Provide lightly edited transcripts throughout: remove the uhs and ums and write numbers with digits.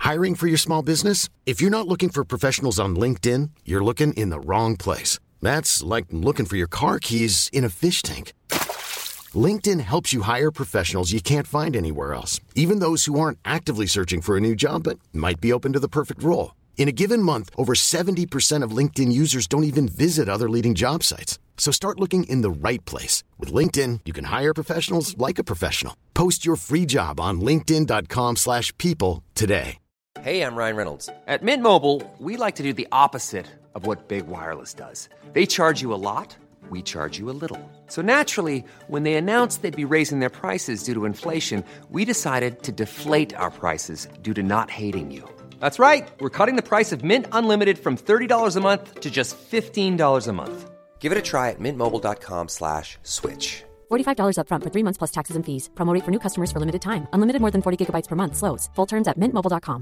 Hiring for your small business? If you're not looking for professionals on LinkedIn, you're looking in the wrong place. That's like looking for your car keys in a fish tank. LinkedIn helps you hire professionals you can't find anywhere else, even those who aren't actively searching for a new job but might be open to the perfect role. In a given month, over 70% of LinkedIn users don't even visit other leading job sites. So start looking in the right place. With LinkedIn, you can hire professionals like a professional. Post your free job on linkedin.com/people today. Hey, I'm Ryan Reynolds. At Mint Mobile, we like to do the opposite of what Big Wireless does. They charge you a lot, we charge you a little. So naturally, when they announced they'd be raising their prices due to inflation, we decided to deflate our prices due to not hating you. That's right. We're cutting the price of Mint Unlimited from $30 a month to just $15 a month. Give it a try at mintmobile.com/switch. $45 up front for 3 months plus taxes and fees. Promo rate for new customers for limited time. Unlimited more than 40 gigabytes per month. Slows full terms at mintmobile.com.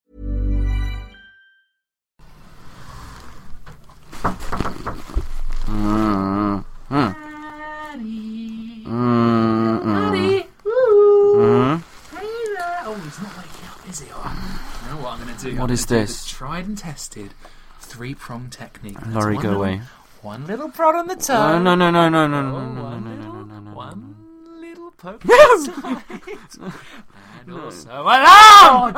Oh, he's not waking up, is he? Oh, you know what I'm going to do? What is this? Tried and tested 3-prong technique. Laurie, go away. One little prod on the toe. No. One little poke. No! And also alarm!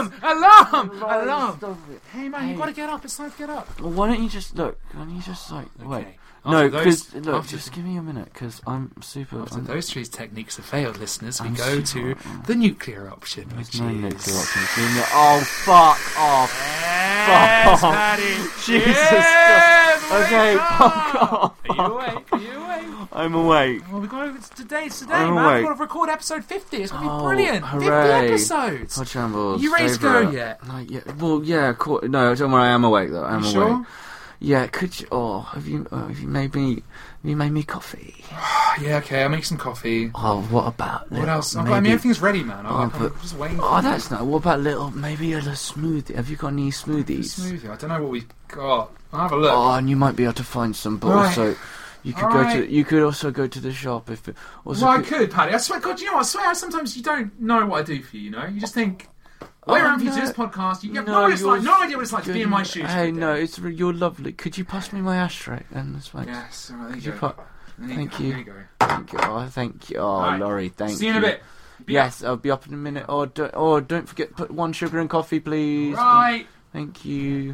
Hey man, you've got to get up. It's time to get up. Well, why don't you just look? Why don't you just wait? Okay. No, because look, just give me a minute, because I'm super. After those three techniques have failed, listeners, we go to the nuclear option, which is... No nuclear option. Oh, fuck off! Yes, fuck Paddy. off! Jesus Christ! Okay, fuck off! Are you awake? I'm awake. Well, we've got over today, I'm man. awake. We've got to record episode 50. It's going to be brilliant. Hooray. 50 episodes. Pod Shambles. You ready to go yet? Well, yeah. No, don't worry. I am awake though. I'm awake. Sure? Yeah. Could you? Oh, have you made me coffee? Yeah. Okay. I'll make some coffee. Oh, what about? What else? Maybe, I mean, everything's ready, man. I'm just waiting. Oh, that's nice. What about maybe a little smoothie? Have you got any smoothies? Smoothie. I don't know what we've got. I'll have a look. Oh, and you might be able to find some, but also. You could You could also go to the shop if. I could, Paddy. I swear, God, you know what? I swear, sometimes you don't know what I do for you. You know, you just think. Wait around for you to this podcast. You have no idea what it's like to be in my shoes. Hey, no, you're lovely. Could you pass me my ashtray? And that's fine. Yes, all right, there you go. Thank you. There you go. Thank you. Oh, thank you. Oh, right. Laurie, thank you. See you in a bit. Yes, I'll be up in a minute. Don't forget, put 1 sugar and coffee, please. Right. Thank you.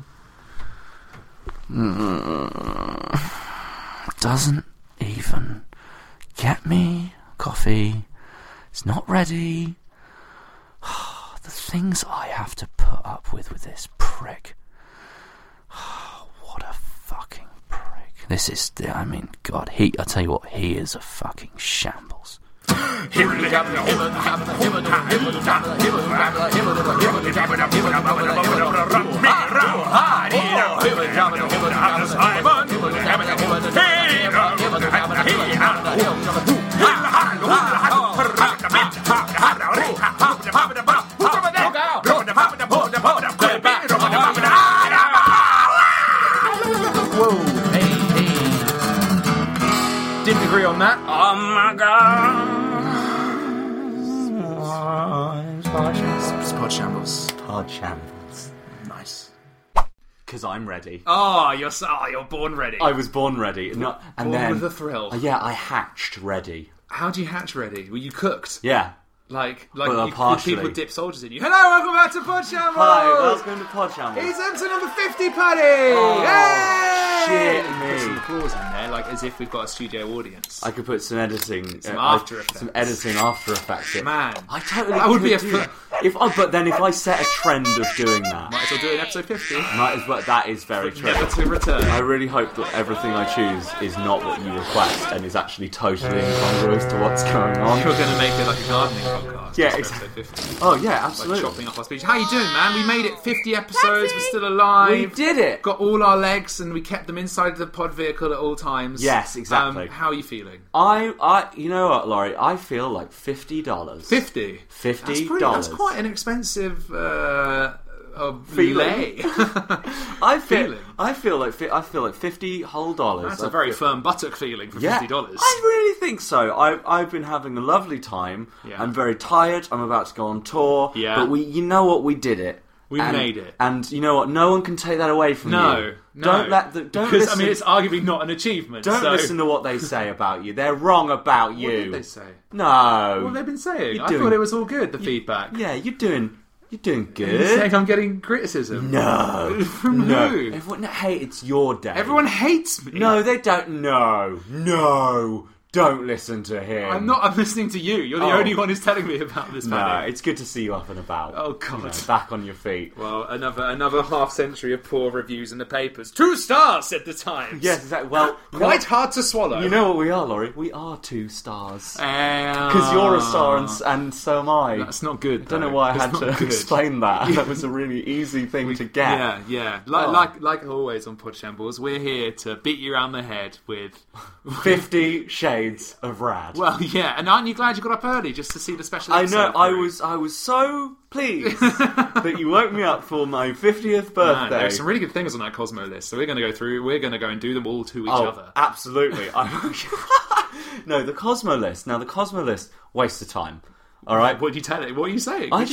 Doesn't even get me coffee. It's not ready. The things I have to put up with this prick. What a fucking prick. This is, I mean, God, I tell you what, he is a fucking shambles. Didn't agree on that. Oh my God. It's Pod Shambles. Pod Shambles. Nice. Because I'm ready. You're born ready. I was born ready. And then with a thrill. Yeah, I hatched ready. How do you hatch ready? Were you cooked? Yeah. Like partially. people dip soldiers in you. Hello, welcome back to Pod Shambles. Hi, welcome to Pod Shambles. It's episode number 50, Paddy. Oh, shit me. Put some applause in there, like as if we've got a studio audience. I could put some editing, After Effects. some editing After Effects. Man, I totally. That would be a. But then if I set a trend of doing that, might as well do it in episode 50. Might as well. That is very true. Never to return. I really hope that everything I choose is not what you request and is actually totally incongruous to what's going on. You're going to make it like a gardening podcast. Yeah, exactly. 50. Oh yeah, absolutely. Like chopping off our speech. How you doing, man? We made it 50 episodes. We're still alive. We did it. Got all our legs, and we kept them inside the pod vehicle at all times. Yes, exactly. How are you feeling? You know what, Laurie? I feel like $50. $50. That's quite an expensive feeling. I feel like $50 whole dollars. That's a very firm buttock feeling for $50. I really think so. I've been having a lovely time. Yeah. I'm very tired. I'm about to go on tour. Yeah. But you know what? We did it. We made it. And you know what? No one can take that away from you. No. Don't because, listen. I mean, it's arguably not an achievement. Don't listen to what they say about you. They're wrong about you. What did they say? No. What have they been saying? I thought it was all good, the feedback. Yeah, you're doing good. You're saying I'm getting criticism? No. From who? Everyone, hey, it's your day. Everyone hates me. No, they don't. No. Don't listen to him. I'm listening to you. You're the only one who's telling me about this. No, it's good to see you up and about. Oh God, you know, back on your feet. Well, another half century of poor reviews in the papers. 2 stars, said the Times. Yes, exactly. Well, quite hard to swallow. You know what we are, Laurie? We are 2 stars. Because Because you're a star and so am I. That's not good. I don't know why I had to explain that. That was a really easy thing to get. Yeah. Like always on Pod Shambles, we're here to beat you around the head with 50 Shades of Rad. Well, yeah, and aren't you glad you got up early just to see the special I episode? know, I was so pleased that you woke me up for my 50th birthday. There's some really good things on that Cosmo list, so we're going to go and do them all to each other. Absolutely. No, the Cosmo list. Now, the Cosmo list, waste of time. All right? What did you tell it? What are you saying? I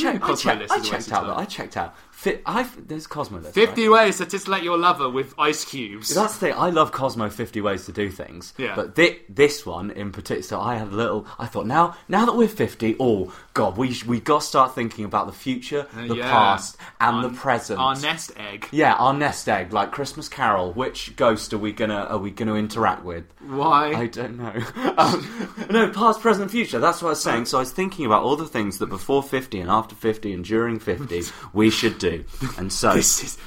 checked out. There's Cosmo list. 50 ways to titillate your lover with ice cubes. That's the thing. I love Cosmo 50 ways to do things. Yeah. But this one in particular, so I thought now that we're 50, oh God, we got to start thinking about the future, the past, and the present. Our nest egg. Yeah, our nest egg, like Christmas Carol. Which ghost are we gonna interact with? Why? I don't know. No, past, present, future. That's what I was saying. So I was thinking about all the things that before 50 and after 50 and during 50 we should do. And so this is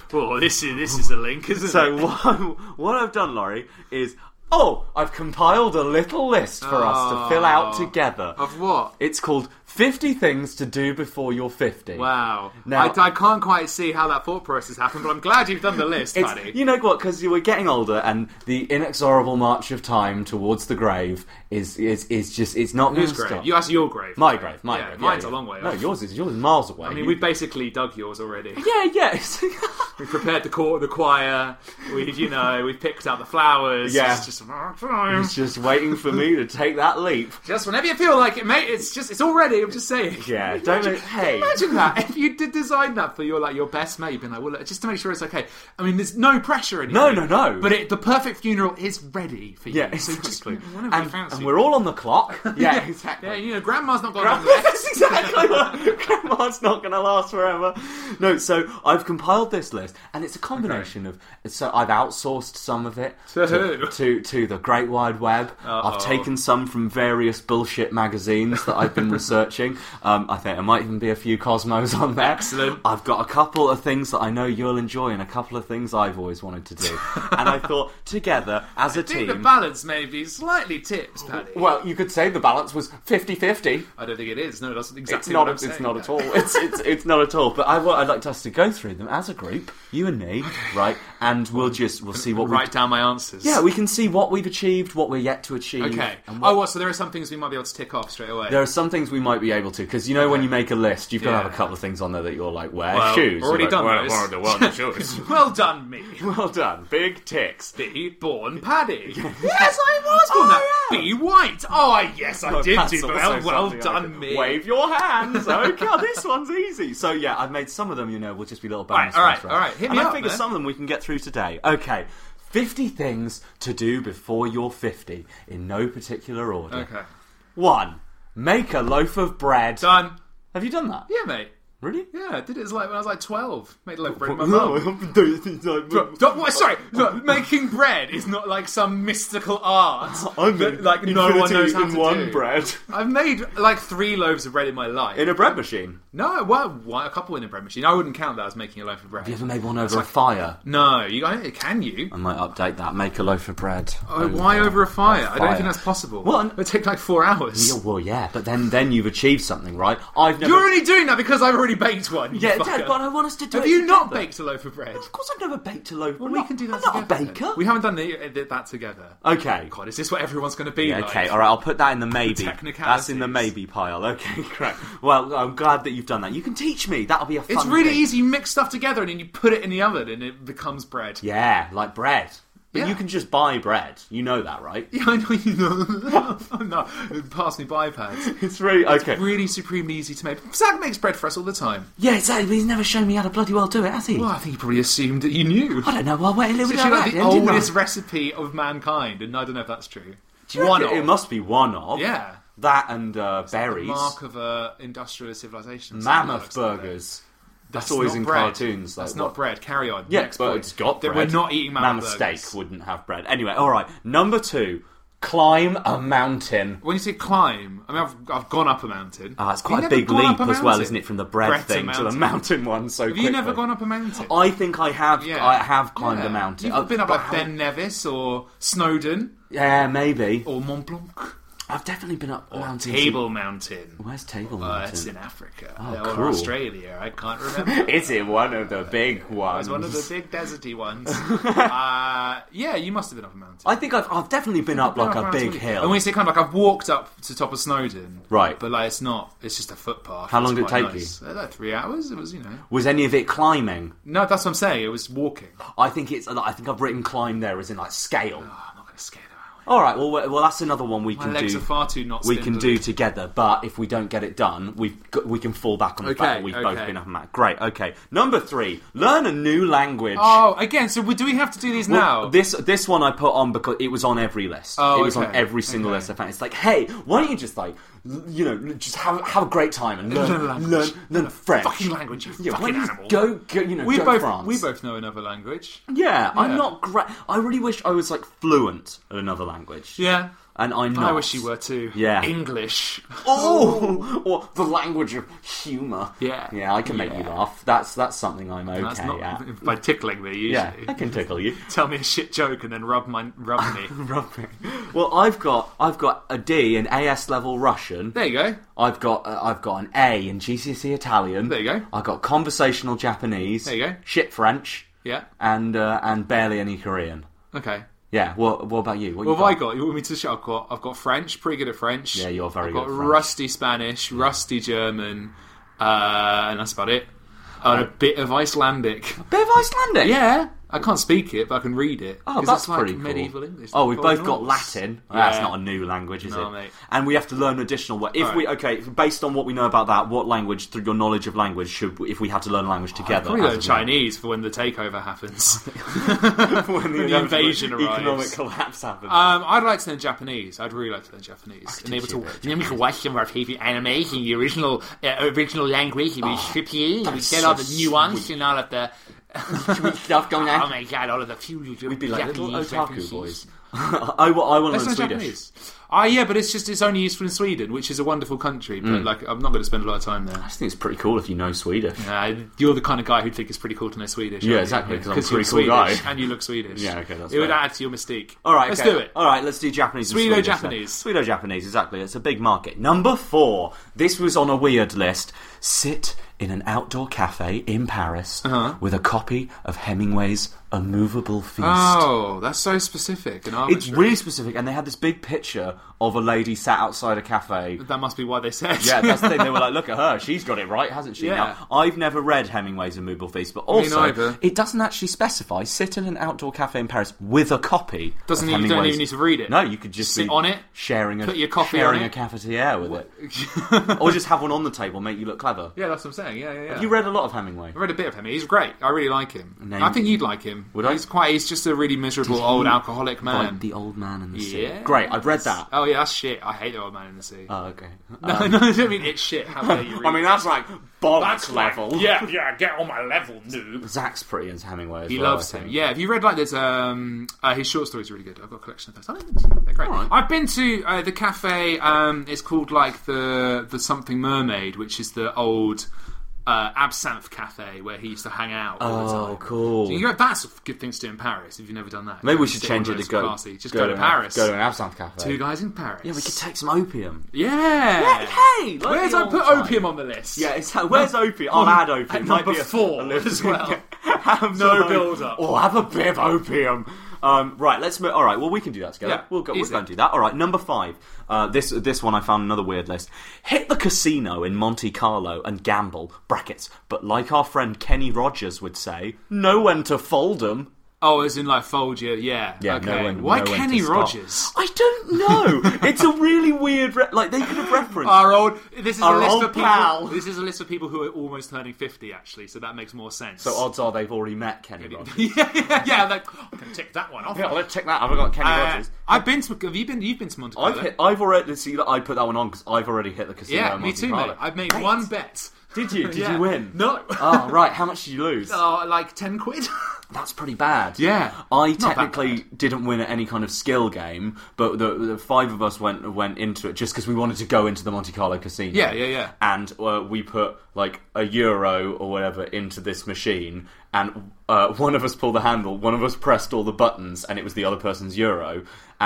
a link, isn't it? So what I've done, Laurie, is I've compiled a little list for us to fill out together. Of what? It's called 50 Things to Do Before You're 50. Wow. Now, I can't quite see how that thought process happened, but I'm glad you've done the list, Paddy. You know what? Because we're getting older, and the inexorable march of time towards the grave is just, it's not going to stop. Grave? That's your grave. My grave. Grave. Mine's a long way off. No, yours is miles away. I mean, we've basically dug yours already. Yeah. We've prepared the choir. We've picked out the flowers. Yeah. It's just waiting for me to take that leap. Just whenever you feel like it, mate. It's already. I'm just saying. Yeah. Imagine that if you did design that for your best mate, being like, well, just to make sure it's okay. I mean, there's no pressure in it. No. But the perfect funeral is ready for you. Yeah, so exactly. Just whenever you fancy. And we're all on the clock. Yeah, exactly. Yeah, Grandma's not got long left. That's exactly what. Grandma's not going to last forever. No, so I've compiled this list, and it's a combination of. So I've outsourced some of it to who? To the Great Wide Web. I've taken some from various bullshit magazines that I've been researching. I think there might even be a few Cosmos on there. Excellent. I've got a couple of things that I know you'll enjoy, and a couple of things I've always wanted to do. And I thought, together as a team, I think the balance may be slightly tips, Paddy. Well, you could say the balance was 50-50. I don't think it is. No, that's exactly what I'm saying. It's not at all. It's not at all. But I'd like us to go through them as a group, you and me, right? And we'll see what write down my answers. Yeah, we can see what we've achieved, what we're yet to achieve. Okay. So there are some things we might be able to tick off straight away. There are some things we might be able to, because when you make a list, you've got to have a couple of things on there that you're like, shoes. Already done those. Shoes. Well done, me. Well done. Big ticks. Be born Paddy. Yes, I was born that. Yeah. Be white. Oh, yes, I did do that. Well done, me. Wave your hands. Okay, this one's easy. So, yeah, I've made some of them, will just be little bonus. All right. Hit me up, I figure some of them we can get through today. Okay. 50 things to do before you're 50, in no particular order. Okay. 1. Make a loaf of bread. Done. Have you done that? Yeah, mate. Really? Yeah, I did it when I was 12. Made a loaf of bread with my mum. Sorry, making bread is not like some mystical art. I'm that, no one knows how to one do. Bread. I've made 3 loaves of bread in my life. In a bread machine? No, a couple in a bread machine. I wouldn't count that as making a loaf of bread. Have you ever made one over a fire? No, can you? I might update that. Make a loaf of bread. Why over a fire? I don't think that's possible. What? It would take 4 hours. Yeah, well, yeah, but then you've achieved something, right? You're only doing that because I've already baked one. Yeah, Dad, but I want us to do Have it you together. not baked a loaf of bread? Of course I've never baked a loaf. Well, we can do that I'm together. not a baker. We haven't done that together. Okay. God, is this what everyone's going to be like? Okay, alright, I'll put that in the maybe. Technicalities. That's in the maybe pile. Okay, correct. Well, I'm glad that you've done that. You can teach me. That'll be a fun It's really thing. easy. You mix stuff together and then you put it in the oven and it becomes bread. Yeah, like bread. But Yeah. you can just buy bread. You know that, right? Yeah, I know you know. No, pass me by pads. It's really okay. Really supremely easy to make. Zach makes bread for us all the time. Yeah, exactly. But he's never shown me how to bloody well do it, has he? Well, I think he probably assumed that you knew. I don't know. Well, wait a little It's bit actually like like that, the didn't I? oldest recipe of mankind, and I don't know if that's true. Do you reckon it must be one of. Yeah. That and berries. The mark of industrial civilization. Mammoth burgers. That's always not in bread. cartoons. That's like, not what? bread. Carry on. Yeah, Next but point. it's got That bread. We're not eating mammoth steak burgers. wouldn't have bread. Anyway, all right. Number 2, climb a mountain. When you say climb, I mean I've gone up a mountain. It's Have quite you a big never gone leap up a as well, mountain? isn't it, from the bread Bread thing to the mountain one so Have quickly. you never gone up a mountain? I think I have. Yeah. I have climbed Yeah. a mountain. You've been up but like Ben Nevis or Snowdon Yeah, maybe. or Mont Blanc. I've definitely been up a mountain. Table Mountain. Where's Table Mountain? It's in Africa. Oh, or cool. Australia. I can't remember. Is it one of the big ones? It's one of the big deserty ones. Yeah, you must have been up a mountain. I think I've definitely been up like a mountain, big haven't you? hill. And when you say kind of like I've walked up to top of Snowdon, Right. But like it's not. It's just a footpath. How long It's did it quite take nice. Like 3 hours. It was, Was any of it climbing? No, that's what I'm saying. It was walking. I think I've written climb there as in like scale. Oh, I'm not going to scare them out. All right, well that's another one we My can legs do. are far too not we can spindly. do together, but if we don't get it done, we can fall back on the fact that we've both been up a mountain. Great, okay. Number 3, learn a new language. Oh, again. So do we have to do these Well, now? This one I put on because it was on every list. Oh, it was on okay, every single okay. list I found. It's like, hey, why don't you just just have a great time and learn French. Fucking language, you why fucking don't you animal. Go to France. We both know another language. Yeah, I'm Yeah. not great. I really wish I was like fluent at another language. Yeah. And I'm not. I wish you were too. Yeah. English. Oh, or the language of humour. Yeah. Yeah, I can make you laugh. That's something I'm okay That's not at. by tickling me usually. Yeah, I can tickle you. Tell me a shit joke and then rub me. Well, I've got a D in AS level Russian. There you go. I've got an A in GCSE Italian. There you go. I've got conversational Japanese. There you go. Shit French. Yeah. And barely any Korean. Okay. Yeah. What about you? What have I got? You want me to show? I've got French, pretty good at French. Yeah, you're very I've good got at French. rusty Spanish, rusty German, and that's about it. And a bit of Icelandic. Bit of Icelandic. Yeah, I can't speak it, but I can read it. Oh, 'Cause that's like pretty cool. medieval English. Oh, we've both Norse. got Latin. Yeah. That's not a new language, is No, it? mate. And we have to learn additional. Based on what we know about that, what language, through your knowledge of language, if we had to learn a language together? Probably learn as a group? Chinese for when the takeover happens. when the invasion arrives. economic collapse happens. I'd like to learn Japanese. I'd really like to learn Japanese. And able to watch some of our favorite animes in the original language. We strip you. We get all the nuance and all of the stuff going on. Oh my god! All of the fusion. We'd be like little Japanese otaku references. boys. I want to Let's learn learn Swedish. Japanese. Yeah, but it's only useful in Sweden, which is a wonderful country. But I'm not going to spend a lot of time there. I just think it's pretty cool if you know Swedish. You're the kind of guy who'd think it's pretty cool to know Swedish. Yeah, aren't you? exactly, 'cause I'm a you're pretty cool guy. Swedish and you look Swedish. Yeah, okay, that's it would fair. add to your mystique. All right, let's okay. do it. All right, let's do Japanese. and Swedish-Japanese. Swedish. Swedish-Japanese, exactly. It's a big market. Number 4. This was on a weird list. Sit in an outdoor cafe in Paris with a copy of Hemingway's A Movable Feast. Oh, that's so specific and It's arbitrary. really specific, and they had this big picture of a lady sat outside a cafe. That must be why they said. Yeah, that's the thing. They were like, look at her. She's got it right, hasn't she? Yeah. Now, I've never read Hemingway's A Movable Feast, but also, neither. it doesn't actually specify sit in an outdoor cafe in Paris with a copy Doesn't of you don't Hemingway's. even need to read it. No, you could just Sit be on it, sharing put your coffee sharing on a it. cafetiere with it. Or just have one on the table, make you look clever. Yeah, that's what I'm saying. Yeah. Have you read a lot of Hemingway? I read a bit of him. He's great. I really like him. Name- I think you'd like him. Would I? He's just a really miserable old alcoholic man. Like The Old Man in the Sea. Yeah. Great, I've read that. Oh yeah, that's shit. I hate The Old Man in the Sea. Oh, okay. No, I don't mean it's shit. How dare you read I mean, that's like bollocks like- level. Yeah, get on my level, noob. Zach's pretty into Hemingway as He well, loves I him. think. Yeah, have you read like there's his short stories are really good. I've got a collection of those. I don't think they're great. All right. I've been to the cafe. It's called like the something Mermaid, which is the old absinthe cafe where he used to hang out all the time. Oh, cool. So you go, that's a good thing to do in Paris if you've never done that. Maybe Go we and should sit change in it one to of go. those classy. Just go to Paris. Go to an absinthe cafe. 2 guys in Paris. Yeah, we could take some opium. Yeah. Hey, like Where's the I old put time. opium on the list? Yeah, where's opium? I'll add opium. At Might number be a 4 list. as well. Have No some build-up. Or have a bit of opium. Right, let's move. All right, well, we can do that together. Yeah, We'll go easy. and do that. All right, number 5. This one I found another weird list. Hit the casino in Monte Carlo and gamble. Brackets. But like our friend Kenny Rogers would say, know when to fold 'em. Oh, as in like fold you, yeah. Yeah, okay. Why Kenny Rogers? I don't know. It's a really weird. They could have referenced This is a list of people who are almost turning 50, actually. So that makes more sense. So odds are they've already met Kenny Rogers. yeah. Like, I can tick that one off. Yeah, let's check that. I've got Kenny Rogers. I've been to. You've been to Monte Carlo. I've already see that I put that one on because I've already hit the casino. Yeah, in me Monte too, Carlo. mate. I've made one bet. Did you? Did you win? No. Oh, right. How much did you lose? Like 10 quid. That's pretty bad. Yeah. I technically didn't win at any kind of skill game, but the five of us went into it just because we wanted to go into the Monte Carlo casino. Yeah. And we put like €1 or whatever into this machine, and one of us pulled the handle, one of us pressed all the buttons, and it was the other person's euro,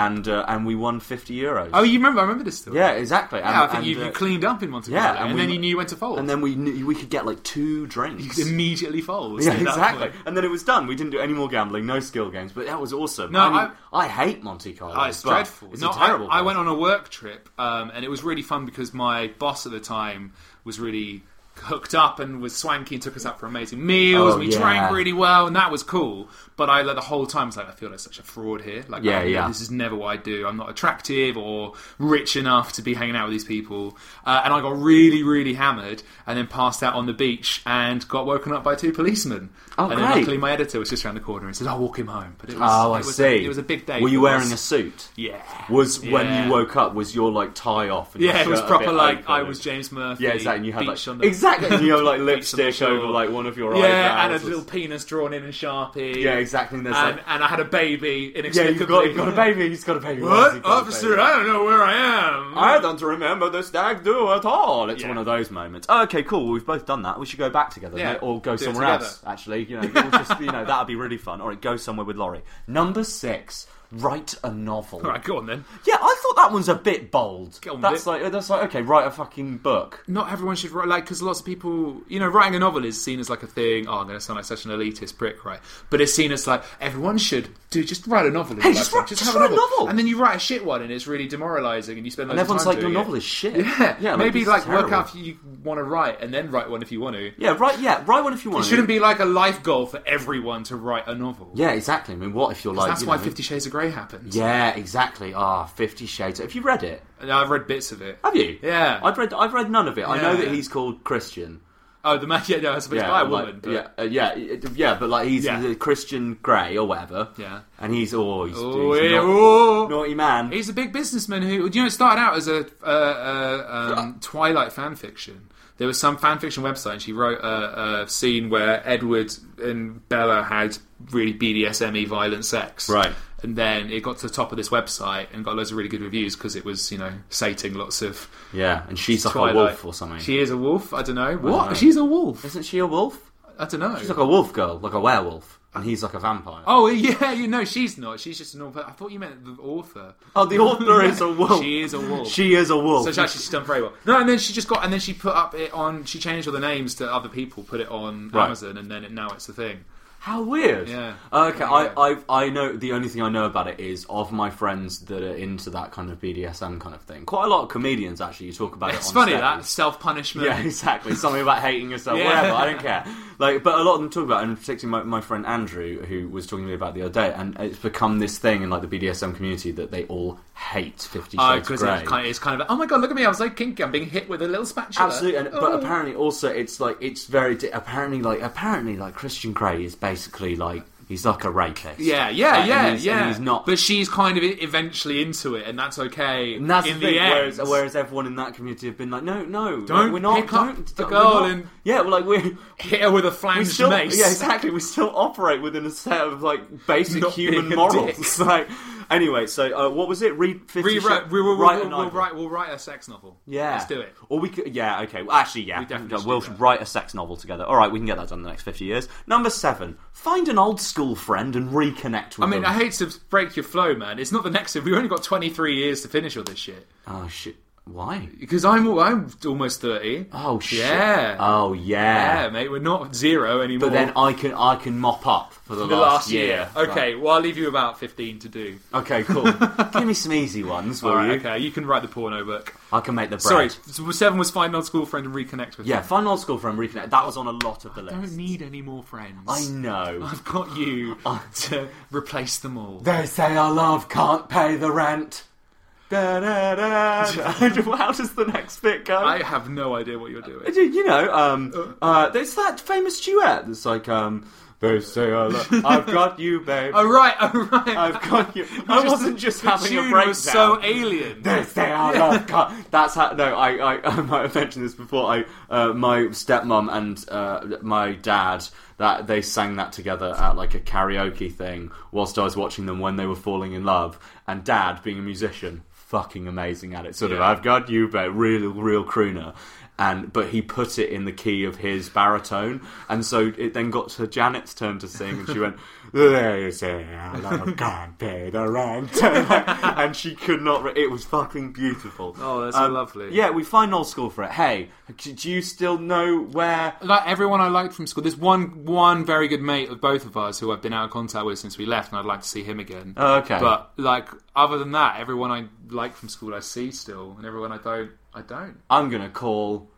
and we won €50. Oh, you remember? I remember this story. Yeah, exactly. I think you cleaned up in Monte Carlo, and then you knew when to fold. And then we knew we could get like 2 drinks. You could immediately fold. Yeah, exactly. And then it was done. We didn't do any more gambling, no skill games, but that was awesome. No, I hate Monte Carlo. It's dreadful. It's a terrible. I went on a work trip, and it was really fun because my boss at the time was really hooked up and was swanky and took us out for amazing meals. We drank really well, and that was cool. But I, the whole time, was like, I feel like such a fraud here. Like, this is never what I do. I'm not attractive or rich enough to be hanging out with these people. And I got really, really hammered, and then passed out on the beach and got woken up by 2 policemen. Oh, and great. then luckily my editor was just around the corner and said, I'll walk him home. But it was, I see. It was a big day. Were you wearing a suit? Yeah. When you woke up, was your like tie off? And it was proper like I was James Murphy. Yeah, exactly. And you had beach like, on the, exactly. And you have like lipstick over like one of your eyebrows. Yeah, and a little penis drawn in Sharpie. Yeah, exactly. And, and I had a baby inexplicably. Yeah, you've got a baby. He's got a baby. What? Officer, I don't know where I am. I don't remember the stag do at all. It's one of those moments. Oh, okay, cool. Well, we've both done that. We should go back together. Yeah. Or go somewhere else, actually. We'll just, that'd be really fun. All right, go somewhere with Laurie. Number 6. Write a novel. Alright, go on then. Yeah, I thought that one's a bit bold. Get on that's like okay, write a fucking book. Not everyone should write, because lots of people, writing a novel is seen as like a thing. Oh, I'm going to sound like such an elitist prick, right? But it's seen as like everyone should just write a novel. Hey, just have a novel. And then you write a shit one, and it's really demoralising, and you spend loads of time everyone's like, doing your novel is shit. Yeah, maybe work out if you want to write, and then write one if you want to. Yeah, write one if you want to. It shouldn't be like a life goal for everyone to write a novel. Yeah, exactly. I mean, what if you're like? That's why 50 Shades of Grey happens. Yeah, exactly. 50 Shades. Have you read it? I've read bits of it. Have you? Yeah. I've read none of it. I know that he's called Christian. Oh, the man. Yeah, no, it's by a woman. But... but like he's Christian Grey or whatever. Yeah. And he's naughty man. He's a big businessman who, it started out as a Twilight fan fiction. There was some fan fiction website, and she wrote a scene where Edward and Bella had really BDSM-y violent sex. Right. And then it got to the top of this website and got loads of really good reviews because it was, sating lots of... Yeah, and she's like Twilight. a wolf or something. She is a wolf? I don't know. What? She's a wolf. Isn't she a wolf? I don't know. She's like a wolf girl, like a werewolf. And he's like a vampire. Oh, yeah, she's not. She's just an author. I thought you meant the author. Oh, the author is a wolf. She is a wolf. She is a wolf. So she's done very well. No, and then she put up it on, she changed all the names to other people, put it on Amazon, and then now it's a thing. How weird. Yeah. Okay, yeah. I know, the only thing I know about it is of my friends that are into that kind of BDSM kind of thing. Quite a lot of comedians, actually, you talk about it on It's funny, stage. that self-punishment. Yeah, exactly. Something about hating yourself, Yeah. whatever, I don't care. But a lot of them talk about it, and particularly my friend Andrew, who was talking to me about it the other day, and it's become this thing in like the BDSM community that they all hate 50 Shades of Grey. It's kind of oh my god, look at me, I was like kinky, I'm being hit with a little spatula. Absolutely, but apparently also it's very apparently Christian Grey is basically like he's like a rapist. Yeah. And he's not. But she's kind of eventually into it, and that's okay. And that's in the thing, the end. whereas everyone in that community have been like, no, don't we're not. pick up don't, the we're girl not. and we're hit her with a flanged mace. Yeah, exactly. We still operate within a set of like basic Not human being a morals. dick. Anyway, so what was it? Read 50 We'll write a sex novel. Yeah, let's do it. Or we could. Yeah, okay. Well, actually, yeah, We definitely we'll should do that. write a sex novel together. All right, we can get that done in the next 50 years. Number 7. Find an old school friend and reconnect with them. I hate to break your flow, man. It's not the next. We've only got 23 years to finish all this shit. Oh shit. Why? Because I'm almost 30. Oh shit! Yeah. Oh yeah. Yeah, mate, we're not 0 anymore. But then I can mop up for the last year. Okay, well, I'll leave you about 15 to do. Okay, cool. Give me some easy ones, will you? Okay, you can write the porno book. I can make the bread. Sorry, 7 was find an old school friend and reconnect with Yeah, them. find an old school friend, reconnect. That was on a lot of the list. I don't need any more friends. I know. I've got you to replace them all. They say our love can't pay the rent. Da, da, da. How does the next bit go? I have no idea what you're doing. You know, there's that famous duet. It's like, they say I love. I've got you, babe. Oh right. I've got you. I wasn't just having a breakdown. Was so alien. They say I love. That's how. No, I might have mentioned this before. My stepmom and my dad. That they sang that together at like a karaoke thing whilst I was watching them when they were falling in love. And Dad, being a musician, fucking amazing at it. Sort of, I've got you, babe, real crooner. But he put it in the key of his baritone, and so it then got to Janet's turn to sing, and she went, "They say I love can't pay the rent," and she could not. It was fucking beautiful. Oh, that's so lovely. Yeah, we find old school for it. Hey, do you still know where? Like everyone I liked from school. There's one very good mate of both of us who I've been out of contact with since we left, and I'd like to see him again. Oh, okay. But like other than that, everyone I like from school I see still, and everyone I don't. I'm gonna call.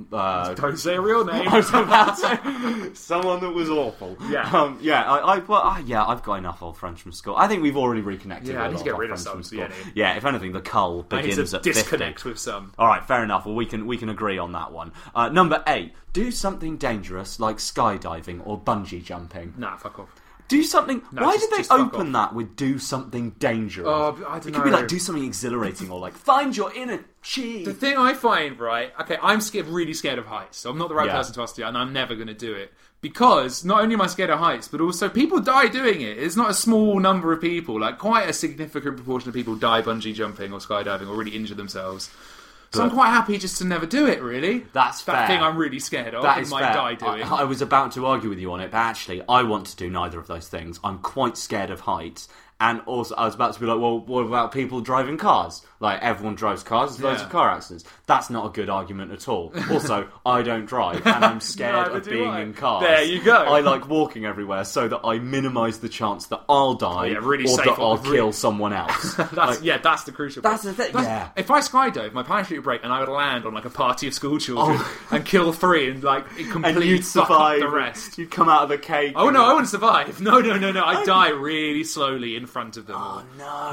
Don't say a real name. I was about to say someone that was awful. Yeah. I've got enough old friends from school. I think we've already reconnected. Yeah, I need to get rid of some. some. Yeah, if anything, the cull begins at 50. Disconnect with some. All right, fair enough. Well, we can agree on that one. Number 8: do something dangerous like skydiving or bungee jumping. Nah, fuck off. Do something. No, why just did they open that with "do something dangerous"? Oh, I don't know. It could be like "do something exhilarating" or like "find your inner chi." The thing I find, right? Okay, I'm really scared of heights, so I'm not the right person to ask to do it, and I'm never going to do it because not only am I scared of heights, but also people die doing it. It's not a small number of people; like quite a significant proportion of people die bungee jumping or skydiving or really injure themselves. So I'm quite happy just to never do it, really. That's fair. That thing I'm really scared of. That I is might fair. die doing. I was about to argue with you on it, but actually, I want to do neither of those things. I'm quite scared of heights. And also, I was about to be like, well, what about people driving cars? Like, everyone drives cars, there's loads of car accidents. That's not a good argument at all. Also, I don't drive, and I'm scared of being in cars. There you go. I like walking everywhere so that I minimise the chance that I'll die really or safe that I'll kill someone else. That's the crucial That's the thing, yeah. If I skydove, my parachute would break and I would land on like a party of school children and kill 3 and like completely and you'd fuck survive up the rest. You'd come out of the cake. Oh no, I wouldn't survive. No. I'd die really slowly in front of them all. No.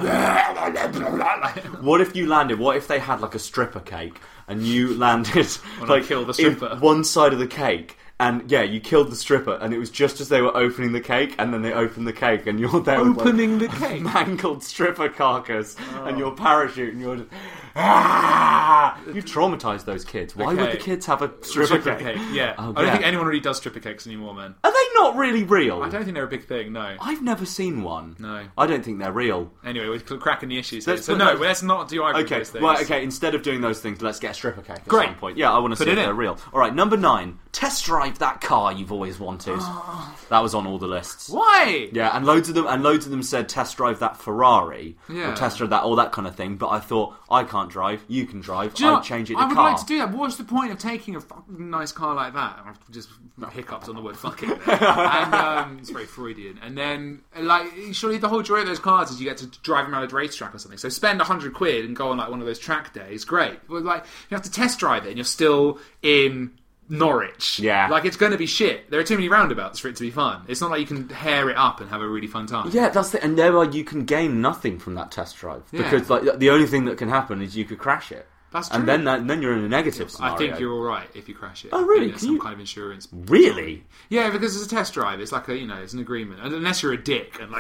What if you landed? What if they had like a stripper cake and you landed like kill the stripper. one side of the cake? And yeah, you killed the stripper, and it was just as they were opening the cake, and then they opened the cake, and you're there opening with, the cake, mangled stripper carcass, and your parachute, and you're just you traumatised those kids. Why would the kids have a stripper cake? Yeah, I don't think anyone really does stripper cakes anymore, man. Are they not really real? I don't think they're a big thing. No, I've never seen one. No, I don't think they're real. Anyway, we're cracking the issues here. So let's not do either of those things. Well, okay. Instead of doing those things, let's get a stripper cake at some point. Yeah, I want to see if they're real. All right, number 9: test drive that car you've always wanted. That was on all the lists. Why? Yeah, and loads of them said test drive that Ferrari or test drive that, all that kind of thing. But I thought, I can't drive, you can drive. I'd change it to car. I would like to do that. What's the point of taking a fucking nice car like that? I've just hiccups on the word fucking. And it's very Freudian. And then, like, surely the whole joy of those cars is you get to drive around a racetrack or something. So spend £100 and go on like one of those track days. Great. But like, you have to test drive it and you're still in Norwich. Yeah. Like, it's going to be shit. There are too many roundabouts for it to be fun. It's not like you can hair it up and have a really fun time. Yeah, that's the... And thereby you can gain nothing from that test drive. Yeah. Because like the only thing that can happen is you could crash it. That's true. And then you're in a negative scenario. I think you're alright if you crash it. Oh, really? There's some kind of insurance. Really? Yeah, because it's a test drive. It's like it's an agreement. Unless you're a dick and like...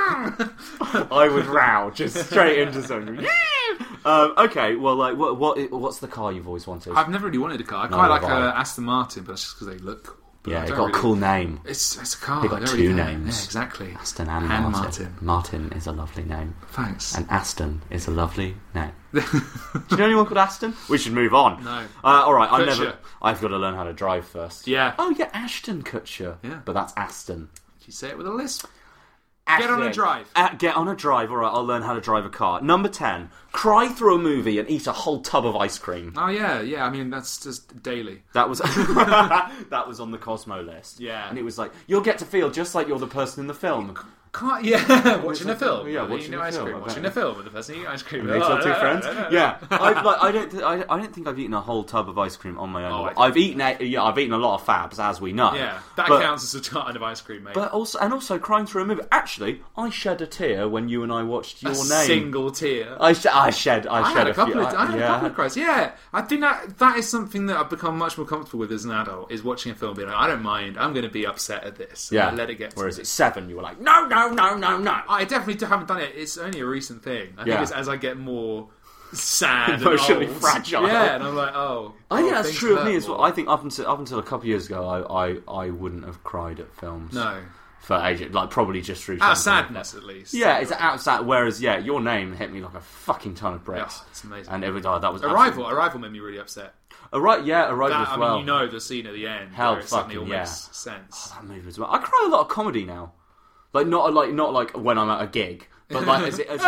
I would row just straight into something. Okay, well, like, what's the car you've always wanted? I've never really wanted a car. I quite like Aston Martin, but that's just because they look cool. But yeah, it got a cool name. It's a car. They got 2 names. Yeah, exactly. Aston and Martin. Martin is a lovely name. Thanks. And Aston is a lovely name. Do you know anyone called Aston? We should move on. No. All right, I've got to learn how to drive first. Yeah. Oh, yeah, Ashton Kutcher. Yeah. But that's Aston. Did you say it with a lisp? Get on a drive. Get on a drive. All right, I'll learn how to drive a car. Number 10, cry through a movie and eat a whole tub of ice cream. Oh yeah. I mean, that's just daily. That was that was on the Cosmo list. Yeah, and it was like you'll get to feel just like you're the person in the film. Watching a film. Yeah, watching a film. Watching a film with the person eating ice cream. Makes our two friends. Yeah, I don't think I've eaten a whole tub of ice cream on my own. I've eaten a lot of Fabs, as we know. Yeah, that counts as a ton of ice cream, mate. But also crying through a movie. Actually, I shed a tear when you and I watched Your Name. Single tear. I had a couple of cries. Yeah, I think that is something that I've become much more comfortable with as an adult. Is watching a film, being like, I don't mind. I'm going to be upset at this. Yeah, let it get. Whereas at 7, you were like, no. I definitely haven't done it. It's only a recent thing. I think it's as I get more sad, emotionally and old, fragile. Yeah, and I'm like, I think that's true of me as well. I think up until a couple of years ago, I wouldn't have cried at films. No. For ages, like probably just through out of sadness, at least. Yeah, it's out of sadness. Whereas, Your Name hit me like a fucking ton of bricks. Yeah, it's amazing. And that was Arrival made me really upset. Arrival as well. I mean, the scene at the end. Hell, where it suddenly all makes sense. Oh, that movie as well. I cry a lot of comedy now. Like not like when I'm at a gig, but like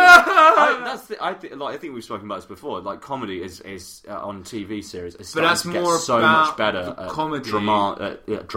I think we've spoken about this before. Like comedy is on TV series. But that's more so much better at comedy, drama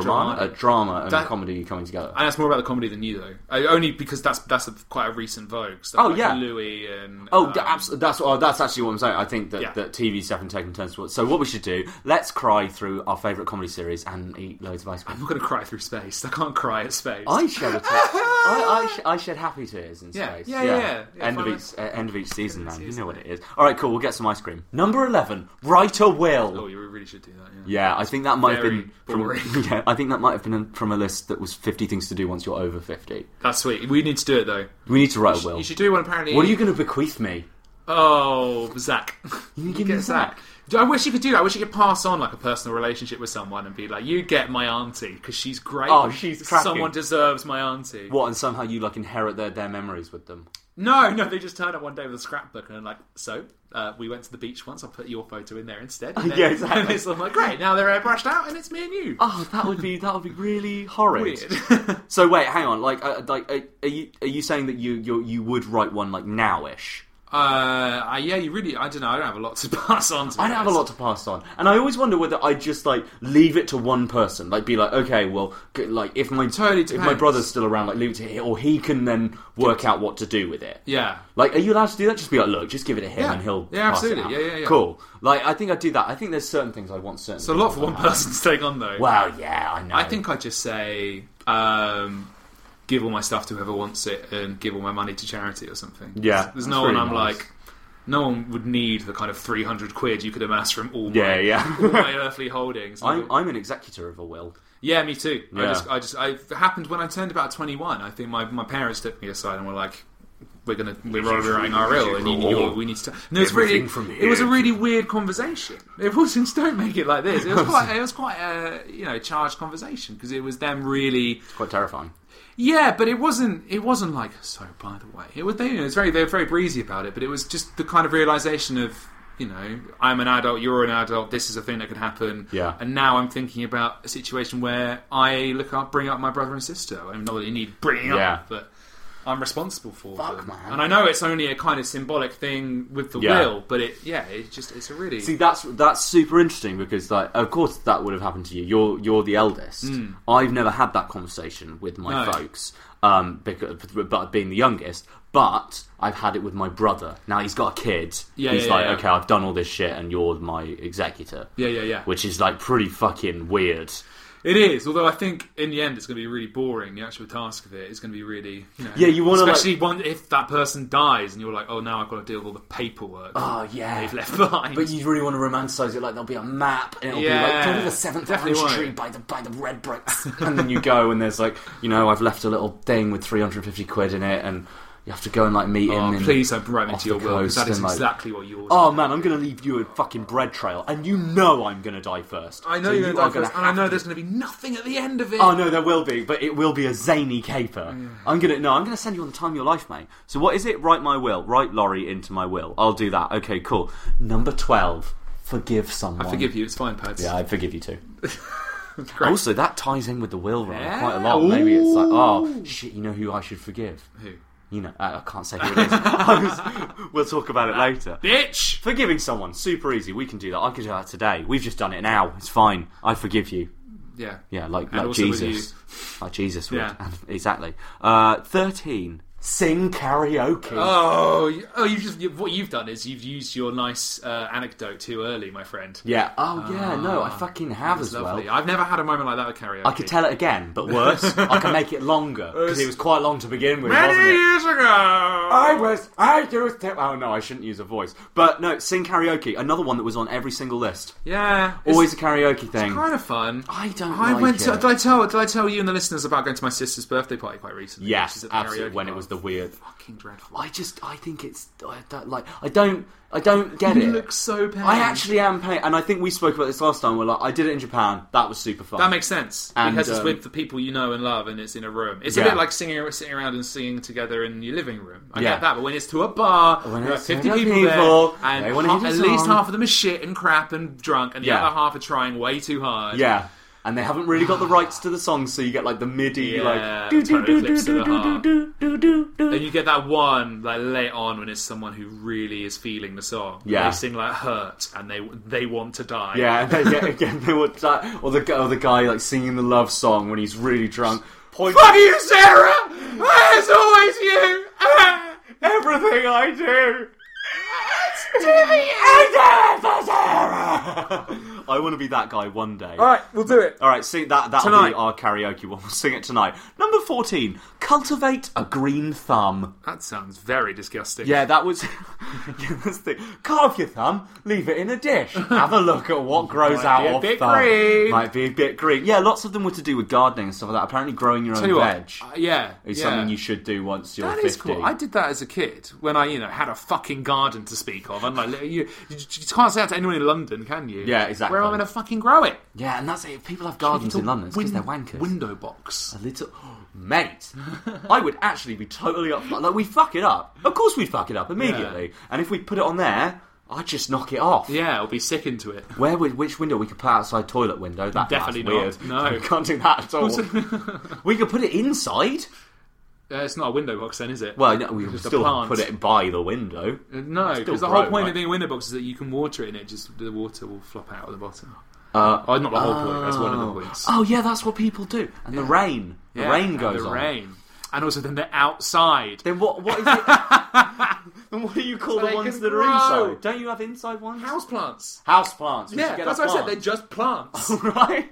and comedy coming together. And that's more about the comedy than you though. Only because that's quite a recent vogue. Louis and that's actually what I'm saying. I think that TV's definitely taking turns towards. So what we should do? Let's cry through our favourite comedy series and eat loads of ice cream. I'm not going to cry through Space. I can't cry at Space. I shed a tear. I shed happy tears in Space. Yeah. End of each season, man. You know what it is. All right, cool. We'll get some ice cream. Number 11, write a will. Oh, you really should do that. Yeah, I think that might have been boring. I think that might have been from a list that was 50 things to do once you're over 50. That's sweet. We need to do it though. We need to write a will. You should do one. Apparently. What are you going to bequeath me? Oh, Zach. You can give me Zach. I wish you could do that. I wish you could pass on like a personal relationship with someone and be like, you get my auntie because she's great. Oh, she's cracking. Someone deserves my auntie. What, and somehow you like inherit their memories with them? No, they just turn up one day with a scrapbook and are like, we went to the beach once, I'll put your photo in there instead. And yeah, exactly. And it's like, great, now they're airbrushed out and it's me and you. Oh, that would be really horrid. Weird. So wait, hang on, are you saying that you would write one like nowish? You really, I don't know, I don't have a lot to pass on to. I don't have a lot to pass on. And I always wonder whether I'd just like leave it to one person, like be like, okay, well, like if my brother's still around, like leave it to him, or he can then work out what to do with it. Yeah. Like, are you allowed to do that? Just be like, look, just give it to him and he'll pass absolutely. It out. Yeah. Cool. Like, I think I'd do that. I think there's certain things I want certain. It's a lot for one person to take on though. Well, yeah, I know. I think I'd just say, give all my stuff to whoever wants it and give all my money to charity or something. Yeah. There's no one really like... No one would need the kind of 300 quid you could amass from all my earthly holdings. I'm an executor of a will. Yeah, me too. Yeah. It happened when I turned about 21. I think my parents took me aside and were like, we're writing our will, and we need to. No, it's really. It was a really weird conversation. It wasn't. Don't make it like this. It was quite a charged conversation because it was them really. It's quite terrifying. Yeah, but it wasn't like, so by the way, they were very breezy about it, but it was just the kind of realisation of, I'm an adult, you're an adult, this is a thing that could happen. Yeah. And now I'm thinking about a situation where I bring up my brother and sister. I mean, not that you need bringing up, but I'm responsible for them. Man. And I know it's only a kind of symbolic thing with the will, but it's a really... See, that's super interesting because, like, of course that would have happened to you. You're the eldest. I've never had that conversation with my folks, but being the youngest. But I've had it with my brother. Now he's got a kid. He's okay, I've done all this shit, and you're my executor. Yeah. Which is like pretty fucking weird. It is, although I think in the end it's going to be really boring. The actual task of it is going to be really, you want to, especially if that person dies and you're like, oh, now I've got to deal with all the paperwork. Oh yeah, they've left behind. But you really want to romanticise it, like there'll be a map and it'll be like go to the 7th Orange Tree by the red bricks, and then you go and there's like, I've left a little thing with 350 quid in it, and you have to go and like meet him. Please don't write me to your will, because that is exactly what yours. Oh man, I'm going to leave you a fucking bread trail, and I'm going to die first. I know you're going to die first, and I know there's going to be nothing at the end of it. Oh no, there will be, but it will be a zany caper. Yeah. I'm going to send you on the time of your life, mate. So what is it? Write my will. Write Laurie into my will. I'll do that. Okay, cool. Number 12. Forgive someone. I forgive you. It's fine, Pads. Yeah, I forgive you too. Also, that ties in with the will run Yeah. quite a lot. Maybe it's like, oh, shit, you know who I should forgive? Who? You know, I can't say who it is. We'll talk about it later. Bitch! Forgiving someone, super easy. We can do that. I could do that today. We've just done it now. It's fine. I forgive you. Yeah. Yeah, like also with Jesus. Like Jesus would. Yeah. Exactly. 13. Sing karaoke. What you've done is you've used your nice anecdote too early, my friend. Yeah. Oh, yeah, no, I fucking have as Lovely. well. I've never had a moment like that with karaoke. I could tell it again, but worse. I can make it longer, because it was quite long to begin with, wasn't Many it? years ago! Oh no, I shouldn't use a voice. But no, Sing Karaoke, another one that was on every single list. Yeah. Always a karaoke thing. It's kind of fun. I don't I like went to, it. Did I tell you and the listeners about going to my sister's birthday party quite recently? Yes, Which is at the absolutely, karaoke when bar. it was the weird... Fucking dreadful. I think it's... I don't get it. You look so pained. I actually am pained, and I think we spoke about this last time. We're like, I did it in Japan. That was super fun. That makes sense. And, because it's with the people you know and love and it's in a room. It's a Yeah. bit like sitting around and singing together in your living room. I Yeah. get that, but when it's to a bar, When there are it's 50 to people people, there, and they wanna hear at the least song. half of them are shit and crap and drunk, and the Yeah. other half are trying way too hard. Yeah. And they haven't really got the rights to the songs, so you get like the MIDI, Yeah, like... total eclipse to the heart. do. Then you get that one, like, late on when it's someone who really is feeling the song. Yeah. They sing, like, Hurt, and they want to die. Yeah, and then again, they would die. Or the guy like singing the love song when he's really drunk. Fuck you, Sarah! It's always you! Everything I do. I want to be that guy one day. Alright, we'll do it. All right, sing that'll Tonight. be our karaoke one. We'll sing it tonight. Number 14. Cultivate a green thumb. That sounds very disgusting. Yeah, that was. Yeah, that's the carve your thumb, leave it in a dish. Have a look at what grows Might out be a of bit thumb. green. Might be a bit green. Yeah, lots of them were to do with gardening and stuff like that. Apparently, growing your Tell own you veg what, yeah, is yeah. something you should do once you're That 50. is cool. I did that as a kid when I, had a fucking garden to speak of. And like, you can't say that to anyone in London, can you? Yeah, exactly. Where am I going to fucking grow it? Yeah, and that's it. If people have gardens in London, it's because they're wankers. Window box. A little... Mate, I would actually be totally up... Like, we fuck it up. Of course we'd fuck it up immediately. Yeah. And if we put it on there, I'd just knock it off. Yeah, I'll be sick into it. Which window? We could put outside toilet window. Definitely that's not. weird. No. We can't do that at all. We could put it inside. It's not a window box then, is it? Well, no, we could Just a still plant. put it by the window. No, Still because the whole grow, point right? of being a window box is that you can water it and the water will flop out of the bottom. Not the whole point, that's one of the points. Oh, yeah, that's what people do. And the rain. The Yeah, rain and goes the on. rain. And also then they're outside. Then what is it? Then what do you call So the they ones can that are grow. inside? Don't you have inside ones? Houseplants. Houseplants. We Yeah, should get that's a what I said, plant. they're just plants. Right?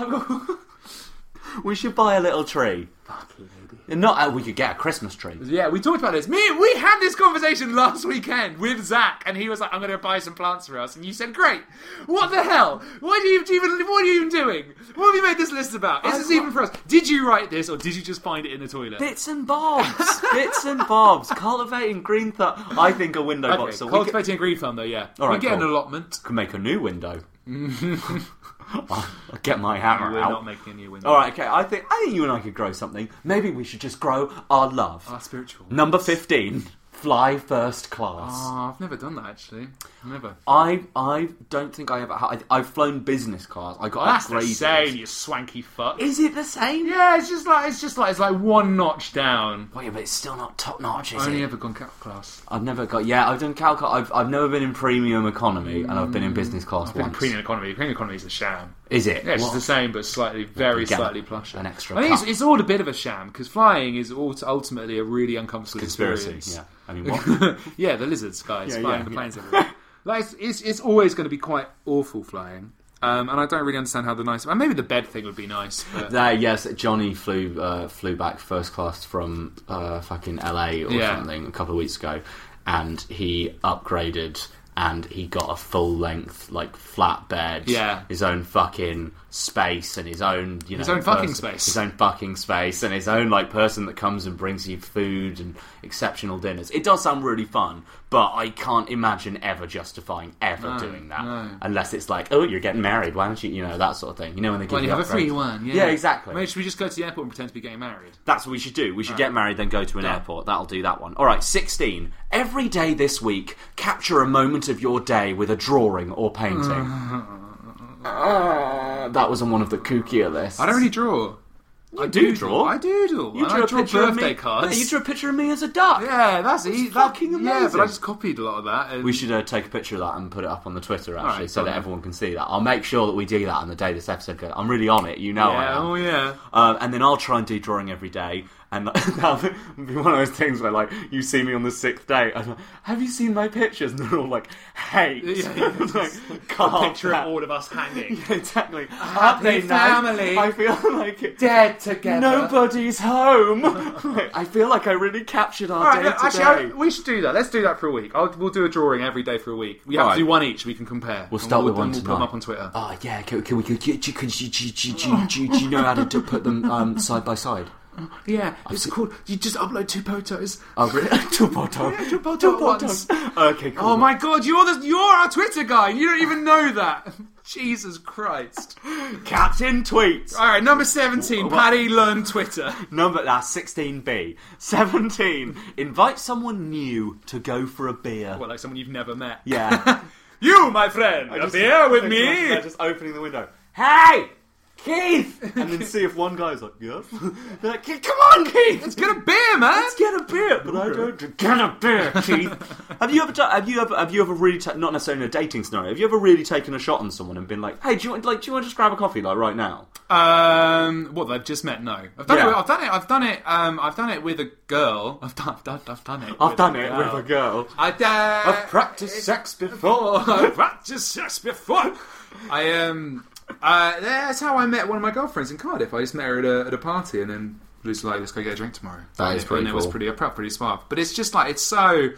We should buy a little tree. Not we could get a Christmas tree. Yeah, we talked about this. We had this conversation last weekend with Zach, and he was like, "I'm going to buy some plants for us," and you said, "Great! What the hell? What are you even doing? What have you made this list about? Is this even for us? Did you write this, or did you just find it in the toilet?" Bits and bobs. Bits and bobs. Cultivating green thumb. I think a window box. Okay, So we cultivating a green thumb, though. Yeah, All right, we get an cool. allotment. can make a new window. I'll get my hammer We're out. not making a new window. All right, okay. I think you and I could grow something. Maybe we should just grow our love. Our spiritual. Number 15. Fly first class. Oh, I've never done that actually. Never. I don't think I ever. I've flown business class. I got That's upgraded. the same, you swanky fuck. Is it the same? Yeah, it's like one notch down. Well, yeah, but it's still not top notch, is I've only it? ever gone class. I've never got. Yeah, I've done Calcutta. I've never been in premium economy, and I've been in business class once. Premium economy. Premium economy is a sham. Is it? Yeah, it's What? just the same, but very You get slightly plusher. an extra I think cup. it's all a bit of a sham because flying is ultimately a really uncomfortable Conspiracy. experience. Yeah. I mean, what? Yeah, the lizards, guys, Yeah, flying yeah, the yeah. planes everywhere. Like it's always going to be quite awful flying, and I don't really understand how the nice. Well, maybe the bed thing would be nice. But Yes, Johnny flew back first class from fucking LA or Yeah. something a couple of weeks ago, and he upgraded and he got a full length like flat bed, Yeah. his own fucking space and his own His own fucking space. his own fucking space and his own like person that comes and brings you food and exceptional dinners. It does sound really fun, but I can't imagine ever justifying doing that unless it's like, oh, you're getting married, why don't you that sort of thing. You know, when they give well, you have a upgrades. 3-1. Yeah, exactly. Maybe should we just go to the airport and pretend to be getting married? That's what we should do. We should get married, then go to an airport. That'll do that one. Alright, 16. Every day this week, capture a moment of your day with a drawing or painting. That was on one of the kookier lists. I don't really draw. I doodle. I doodle. You drew a picture birthday of me. cards. You drew a picture of me as a duck. Yeah, that's fucking amazing. Yeah, but I just copied a lot of that. And... We should take a picture of that and put it up on the Twitter, actually, right, so that everyone can see that. I'll make sure that we do that on the day this episode goes. I'm really on it, you know. Yeah, I am. oh yeah. And then I'll try and do drawing every day. And that'll be one of those things where, like, you see me on the 6th day, and I'm like, have you seen my pictures? And they're all like, hate. Yeah, like, a picture of all of us hanging. Yeah, exactly. Happy family. I feel like dead together. Nobody's home. I feel like I really captured our day today. Actually, we should do that. Let's do that for a week. We'll do a drawing every day for a week. We have to do one each. We can compare. We'll start with one We'll put them up on Twitter. Oh yeah. Do you know how to put them side by side? Yeah, it's called. You just upload 2 photos. Oh, really? 2 photos. Yeah, 2 photos. Okay, cool. Oh my god, you're our Twitter guy. You don't even know that. Jesus Christ. Captain Tweets. All right, number 17. Paddy learn Twitter. That's 16B. 17. Invite someone new to go for a beer. Well, like someone you've never met. Yeah. You, my friend, a beer with me. They're just opening the window. Hey! Keith! And then see if one guy's like, yes. They're like, come on, Keith! Let's get a beer, man! Let's get a beer! But I don't get a beer, Keith! Have you ever really, not necessarily in a dating scenario, have you ever really taken a shot on someone and been like, hey, do you want to just grab a coffee, like, right now? What, they've just met? No. I've done it with a girl. I've done it with a girl. I've practiced sex before. That's how I met one of my girlfriends in Cardiff. I just met her at a party, and then we was like, let's go get a drink tomorrow. That is pretty cool. And it was pretty smart. But it's just like, it's so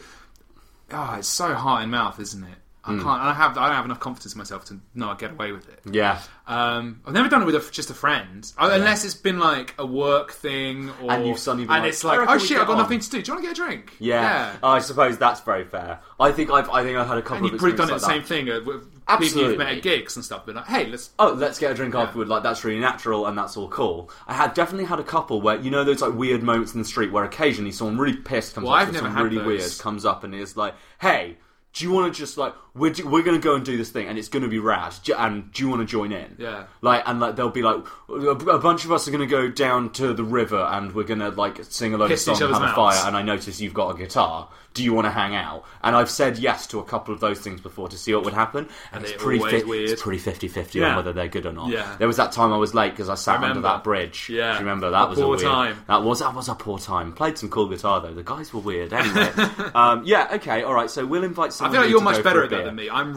heart and mouth, isn't it? I don't have enough confidence in myself to know I'd get away with it. Yeah. I've never done it with just a friend, unless it's been like a work thing, or and you've suddenly been it's like, oh shit, I've got nothing to do. Do you want to get a drink? Yeah. I suppose that's very fair. I think I've had a couple. And you've probably done it the same thing with people you've met at gigs and stuff. Been like, hey, let's get a drink afterward. Like, that's really natural and that's all cool. I definitely had a couple where, you know, those like weird moments in the street where occasionally someone really pissed comes up to someone really weird comes up and is like, hey, do you want to just, like, we're going to go and do this thing, and it's going to be rad, and do you want to join in? Yeah. Like, and, like, they'll be like, a bunch of us are going to go down to the river, and we're going to, like, sing a load of songs and have a fire, and I notice you've got a guitar. Do you want to hang out? And I've said yes to a couple of those things before to see what would happen, and it's pretty 50-50 on whether they're good or not. Yeah. There was that time I was late because I sat under that bridge. Yeah. Do you remember? That was a weird time. That was a poor time. Played some cool guitar, though. The guys were weird. Anyway. Yeah, okay, alright, so we'll invite someone. I feel like you're much better at that than me. I'm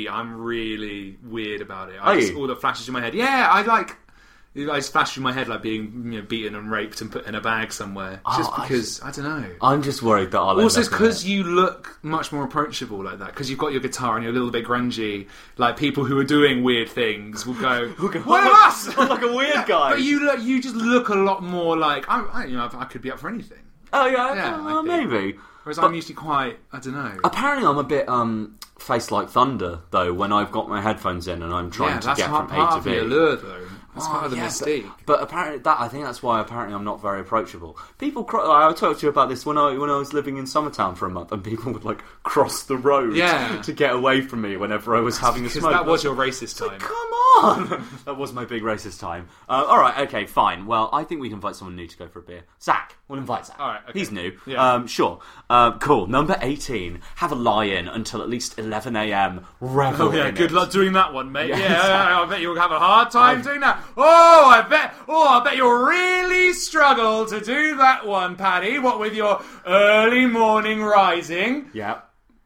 really weird about it. All that flashes in my head. Yeah, I just flash in my head like being beaten and raped and put in a bag somewhere. Just because, I don't know. I'm just worried that I'll also, it's because you look much more approachable like that. Because you've got your guitar and you're a little bit grungy. Like, people who are doing weird things will go, one of us! I'm like a weird guy. But you just look a lot more like, I could be up for anything. Oh, yeah, maybe. Whereas I'm usually quite, I don't know. Apparently I'm a bit face like thunder, though, when I've got my headphones in and I'm trying to get from A to B. That's part of the allure, though. That's part of the mystique. But apparently, I think that's why apparently I'm not very approachable. People, I talked to you about this when I was living in Summertown for a month, and people would like cross the road to get away from me whenever I was having a smoke. Because that was your racist time. Like, come on! That was my big racist time. Alright, okay, fine. Well, I think we can invite someone new to go for a beer. Zach. We'll invite Zach. Alright, okay. He's new. Yeah. Sure. Cool. Number 18. Have a lie-in until at least 11 a.m. Revel in good it. luck doing that one, mate. Yeah, I bet you'll have a hard time doing that. I bet you'll really struggle to do that one, Paddy. What with your early morning rising? Yeah.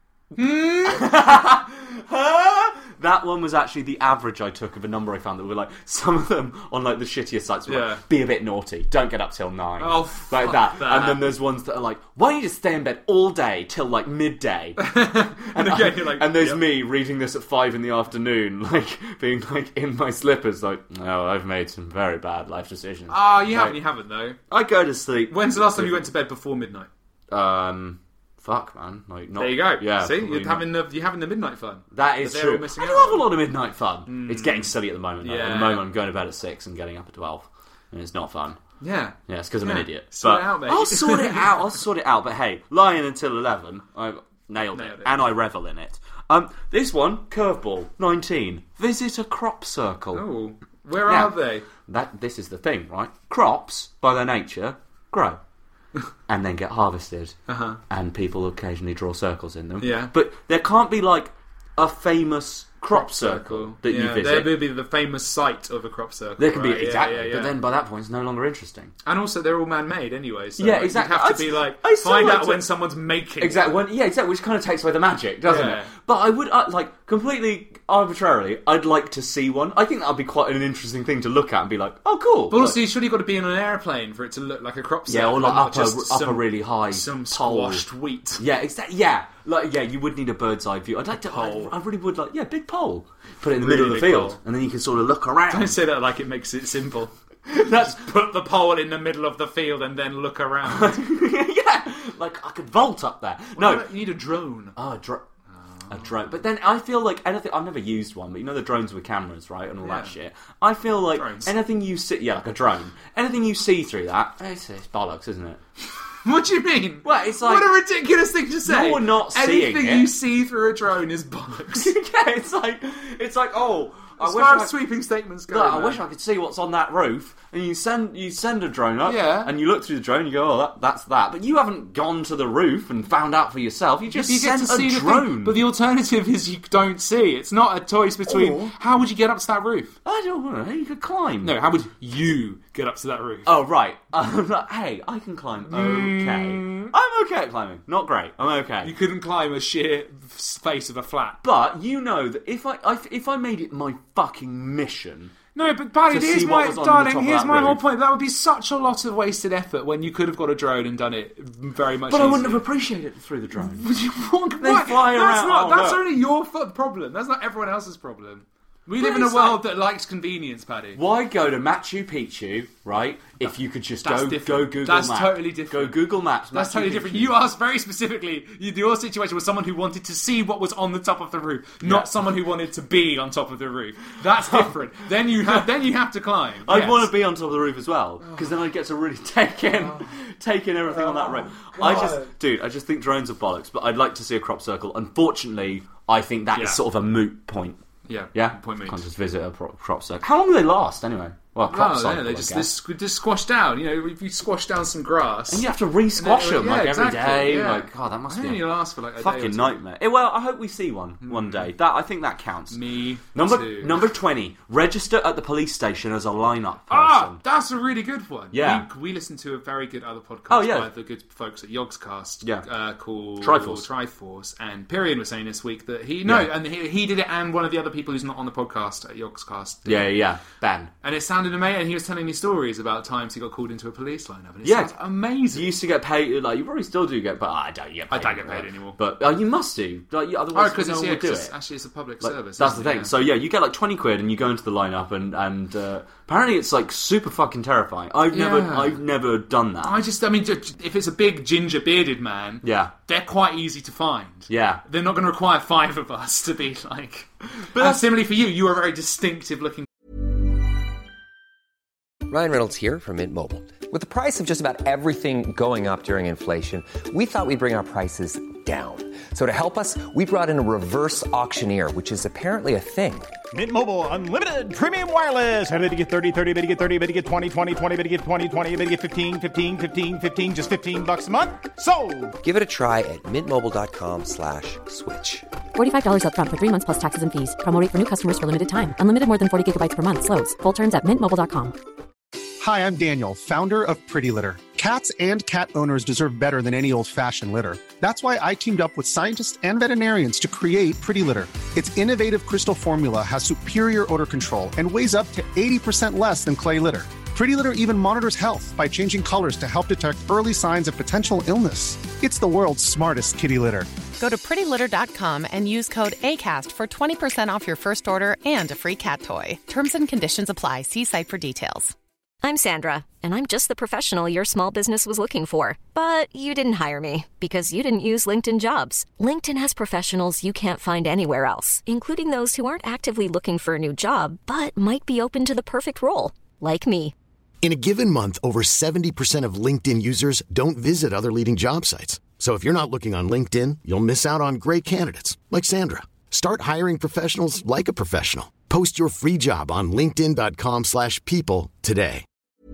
That one was actually the average I took of a number I found that were like, some of them on like the shittier sites were like, be a bit naughty, don't get up till 9. Oh, like that. And then there's ones that are like, why don't you just stay in bed all day till like midday? And again, you're like, and there's me reading this at 5 in the afternoon, like being like in my slippers, like, oh, I've made some very bad life decisions. You haven't though. I go to sleep. When's the last time you went to bed before midnight? Fuck, man. Like, not, there you go. Yeah, see, you're having the midnight fun. That is true. I do have a lot of midnight fun. It's getting silly at the moment. Yeah. At the moment, I'm going to bed at 6 and getting up at 12, and it's not fun. Yeah. Yeah, it's because I'm an idiot. Sort it out, mate. I'll sort it out. But hey, lying until 11. Nailed it. And I revel in it. This one, curveball, 19. Visit a crop circle. Oh, where are they? This is the thing, right? Crops, by their nature, grow. And then get harvested. And people occasionally draw circles in them. Yeah. But there can't be, like, a famous crop circle that you visit. There would be the famous site of a crop circle. There can be, exactly. But then by that point, it's no longer interesting. And also, they're all man-made anyway. So yeah, exactly. You have to be like, find out when someone's making exactly. Exactly, which kind of takes away the magic, doesn't it? But I would, completely arbitrarily, I'd like to see one. I think that would be quite an interesting thing to look at and be like, oh, cool. But also, surely you've got to be in an airplane for it to look like a crop circle. Yeah, or like up a really high some pole. squashed wheat. Yeah, exactly. Yeah. You would need a bird's eye view. I'd like to. I really would like. Yeah, big pole. Put it in the middle of the field, and then you can sort of look around. Don't say that like it makes it simple. That's put the pole in the middle of the field and then look around. Yeah, like I could vault up there. No, you need a drone. A drone. But then I feel like anything. I've never used one, but you know the drones with cameras, right, and all that shit. I feel like anything you see, like a drone, anything you see through that, it's bollocks, isn't it? What do you mean? Well, it's like... What a ridiculous thing to say. You're not seeing Anything you see through a drone is bollocks. Yeah, it's like, oh... As far as sweeping statements go, I wish I could see what's on that roof. And you send a drone up, and you look through the drone, and you go, oh, that's that. But you haven't gone to the roof and found out for yourself. You just sent a drone. But the alternative is you don't see. It's not a choice between... How would you get up to that roof? I don't know. You could climb. No, how would you get up to that roof? Oh, right. Hey, I can climb. Okay. I'm okay at climbing. Not great. I'm okay. You couldn't climb a sheer face of a flat. But you know that if I made it my fucking mission... No, but Paddy, here's my whole point. That would be such a lot of wasted effort when you could have got a drone and done it very much But easier. I wouldn't have appreciated it through the drone. They fly around. That's only your problem. That's not everyone else's problem. We live in a world that likes convenience, Paddy. Why go to Machu Picchu, right? If you could just go Google Maps. That's totally different. Go Google Maps. That's totally different. You asked very specifically, your situation was someone who wanted to see what was on the top of the roof, not someone who wanted to be on top of the roof. That's different. Then you have to climb. I'd want to be on top of the roof as well, because then I'd get to really take in everything on that roof. I just think drones are bollocks, but I'd like to see a crop circle. Unfortunately, I think that is sort of a moot point. Yeah. Point made. Can't just visit a crop circle. How long do they last anyway? Well, crop cycle, they just squash down. You know, if you squash down some grass, and you have to re-squash them every day. Yeah. Like, God, that must be only last for like a fucking day nightmare. Well, I hope we see one day. I think that counts. Me too. Number 20. Register at the police station as a line-up person. That's a really good one. Yeah, we listened to a very good other podcast by the good folks at Yogscast. Called Triforce. And Pyrian was saying this week that he did it, and one of the other people who's not on the podcast at Yogscast. Ben. And it sounded amazing. And he was telling me stories about times he got called into a police lineup. And it sounds amazing. You used to get paid, like, you probably still do get, but I don't get paid. I don't get paid anymore. But you must do. Like, otherwise, no one would do it. Actually, it's a public service. That's the thing. So, you get like 20 quid and you go into the lineup, and apparently it's like super fucking terrifying. I've never done that. If it's a big ginger bearded man, they're quite easy to find. Yeah. They're not going to require 5 of us to be like. But similarly for you are very distinctive looking. Ryan Reynolds here from Mint Mobile. With the price of just about everything going up during inflation, we thought we'd bring our prices down. So to help us, we brought in a reverse auctioneer, which is apparently a thing. Mint Mobile Unlimited Premium Wireless. How to get 30, 30, bit to get 30, bit to get 20, 20, 20, bit to get 20, 20, bit to get 15, 15, 15, 15, just $15 a month? Sold! Give it a try at mintmobile.com/switch. $45 up front for 3 months plus taxes and fees. Promo rate for new customers for limited time. Unlimited more than 40 gigabytes per month. Slows full terms at mintmobile.com. Hi, I'm Daniel, founder of Pretty Litter. Cats and cat owners deserve better than any old-fashioned litter. That's why I teamed up with scientists and veterinarians to create Pretty Litter. Its innovative crystal formula has superior odor control and weighs up to 80% less than clay litter. Pretty Litter even monitors health by changing colors to help detect early signs of potential illness. It's the world's smartest kitty litter. Go to prettylitter.com and use code ACAST for 20% off your first order and a free cat toy. Terms and conditions apply. See site for details. I'm Sandra, and I'm just the professional your small business was looking for. But you didn't hire me because you didn't use LinkedIn Jobs. LinkedIn has professionals you can't find anywhere else, including those who aren't actively looking for a new job, but might be open to the perfect role, like me. In a given month, over 70% of LinkedIn users don't visit other leading job sites. So if you're not looking on LinkedIn, you'll miss out on great candidates like Sandra. Start hiring professionals like a professional. Post your free job on linkedin.com/people today.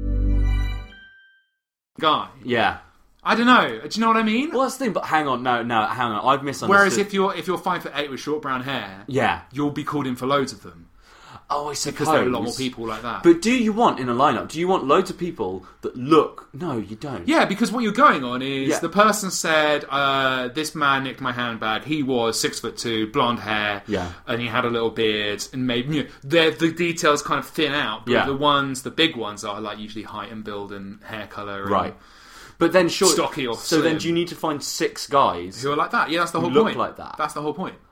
Guy. Yeah. I don't know. Do you know what I mean? Well, that's the thing, but hang on. No, hang on. I've misunderstood. Whereas if you're 5'8" with short brown hair, yeah, you'll be called in for loads of them. Oh, I suppose. Because there are a lot more people like that. But do you want, in a lineup, do you want loads of people that look... No, you don't. Yeah, because what you're going on is the person said, this man nicked my handbag, he was 6'2", blonde hair, and he had a little beard, and maybe the details kind of thin out, but the big ones are like usually height and build and hair colour. Right. But then stocky or so slim. Then do you need to find 6 guys who are like that? Yeah, that's the whole look point. Like that. That's the whole point.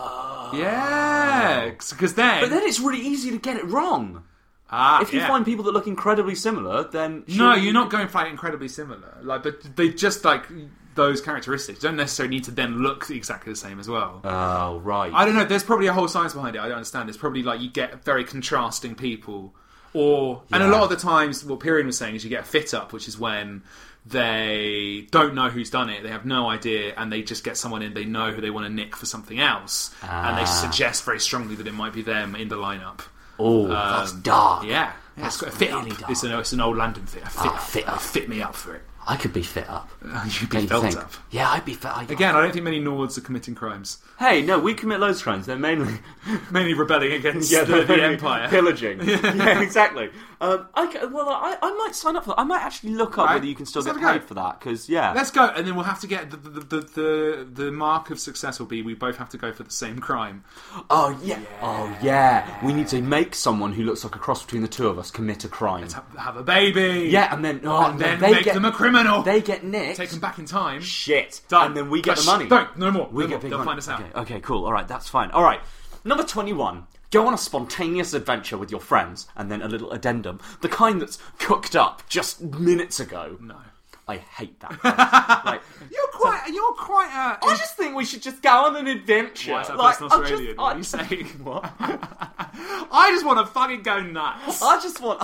Yeah, because then... But then it's really easy to get it wrong. If you find people that look incredibly similar, then... No, you're not going for like incredibly similar. Like, but they just like those characteristics. Don't necessarily need to then look exactly the same as well. Oh, right. I don't know. There's probably a whole science behind it. I don't understand. It's probably like you get very contrasting people. And a lot of the times, what Pyrian was saying is you get a fit up, which is when they don't know who's done it, they have no idea, and they just get someone in, they know who they want to nick for something else, and they suggest very strongly that it might be them in the lineup. Oh, that's dark. Yeah. It's got a fit really up. Dark. It's an old London fit. Fit up. Fit me up for it. I could be fit up. You'd be felt up. Yeah, I'd be fit. Again, I don't think many Nords are committing crimes. Hey, no, we commit loads of crimes. They're mainly rebelling against the Empire. Pillaging. Yeah, exactly. I might sign up for that. I might actually look up whether you can still get paid for that, because, Let's go, and then we'll have to get the mark of success will be we both have to go for the same crime. Oh, yeah. Oh, yeah. We need to make someone who looks like a cross between the two of us commit a crime. Let's have a baby. Yeah, and then... make them a criminal. They get nicked. Take them back in time. Shit. Done. And then we get the money. No more. They'll find us out. Okay, cool. Alright, that's fine. Alright. Number 21. Go on a spontaneous adventure with your friends, and then a little addendum. The kind that's cooked up just minutes ago. No. I hate that. You're quite. I just think we should just go on an adventure. Why is that person Australian? What are you saying? What? I just want to fucking go nuts. I just want.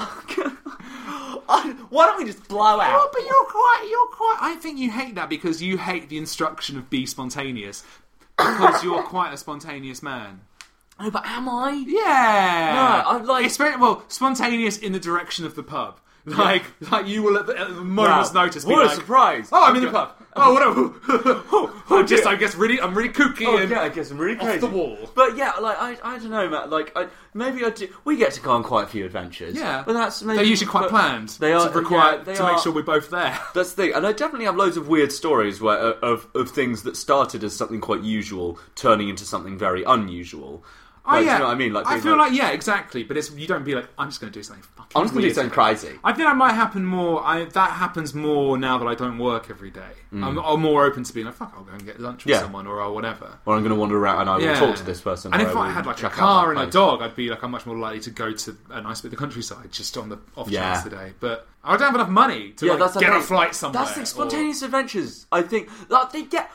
Why don't we just blow out? Oh, but you're quite. I think you hate that because you hate the instruction of be spontaneous. Because you're quite a spontaneous man. Oh, but am I? Yeah. No, I'm like... It's very, spontaneous in the direction of the pub. Like you will at the moment's notice be what like... a surprise. Oh, I'm in the pub. Oh, whatever. I'm really kooky and... yeah, I guess I'm really crazy. Off the wall. But yeah, I don't know, Matt. Maybe I do... We get to go on quite a few adventures. Yeah. But that's maybe... They're usually quite planned. They are... to make sure we're both there. That's the thing. And I definitely have loads of weird stories of things that started as something quite usual turning into something very unusual. Do you know what I mean? I feel like, exactly. But you don't be like, I'm just going to do something fucking I'm just going to do something crazy. I think that might happen more. That happens more now that I don't work every day. I'm more open to being like, fuck, I'll go and get lunch with someone or whatever. Or I'm going to wander around and I will talk to this person. And if I had like a car and a dog, I'd be like, I'm much more likely to go to a nice bit of the countryside just on the off chance today. But I don't have enough money to get a flight somewhere. That's the spontaneous adventures. I think they get.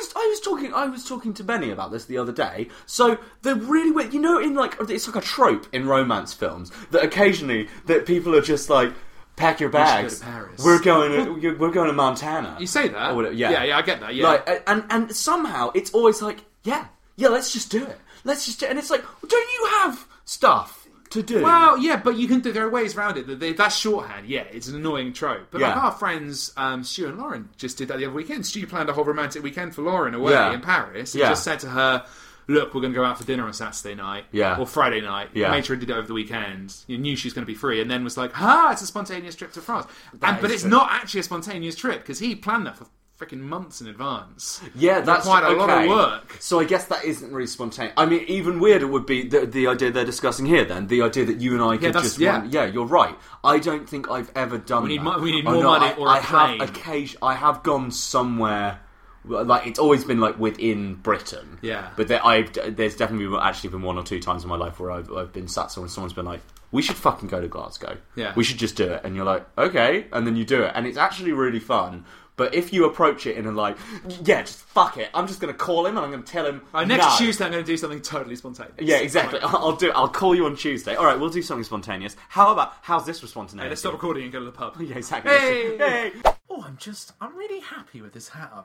I was talking to Benny about this the other day. So they're really weird. You know, it's like a trope in romance films that occasionally that people are just like, pack your bags. We're going to Montana. You say that? Yeah, I get that. Yeah, and somehow it's always like, yeah, let's just do it. And it's like, well, don't you have stuff to do? Well, yeah, but you can. There are ways around it. That's shorthand. Yeah, it's an annoying trope. But like our friends Stu and Lauren just did that the other weekend. Stu planned a whole romantic weekend for Lauren away in Paris. And just said to her, look, we're going to go out for dinner on Saturday night or Friday night. Made sure he did it over the weekend. You knew she was going to be free, and then was like, it's a spontaneous trip to France. But it's not actually a spontaneous trip because he planned that for freaking months in advance. Yeah, that's quite a lot of work. So I guess that isn't really spontaneous. I mean, even weirder would be the idea they're discussing here. Then the idea that you and I could just you're right. I don't think I've ever done. We need more money or a plane. I have gone somewhere. Like it's always been like within Britain. Yeah. But there's definitely actually been 1 or 2 times in my life where I've been sat somewhere and someone's been like, we should fucking go to Glasgow. Yeah. We should just do it. And you're like, okay. And then you do it. And it's actually really fun. But if you approach it in a like, just fuck it. I'm just going to call him and I'm going to tell him. Next Tuesday I'm going to do something totally spontaneous. Yeah, exactly. I'll call you on Tuesday. All right, we'll do something spontaneous. How's this for spontaneous? Hey, let's stop recording and go to the pub. Yeah, exactly. Hey! Oh, I'm really happy with this hat I bought.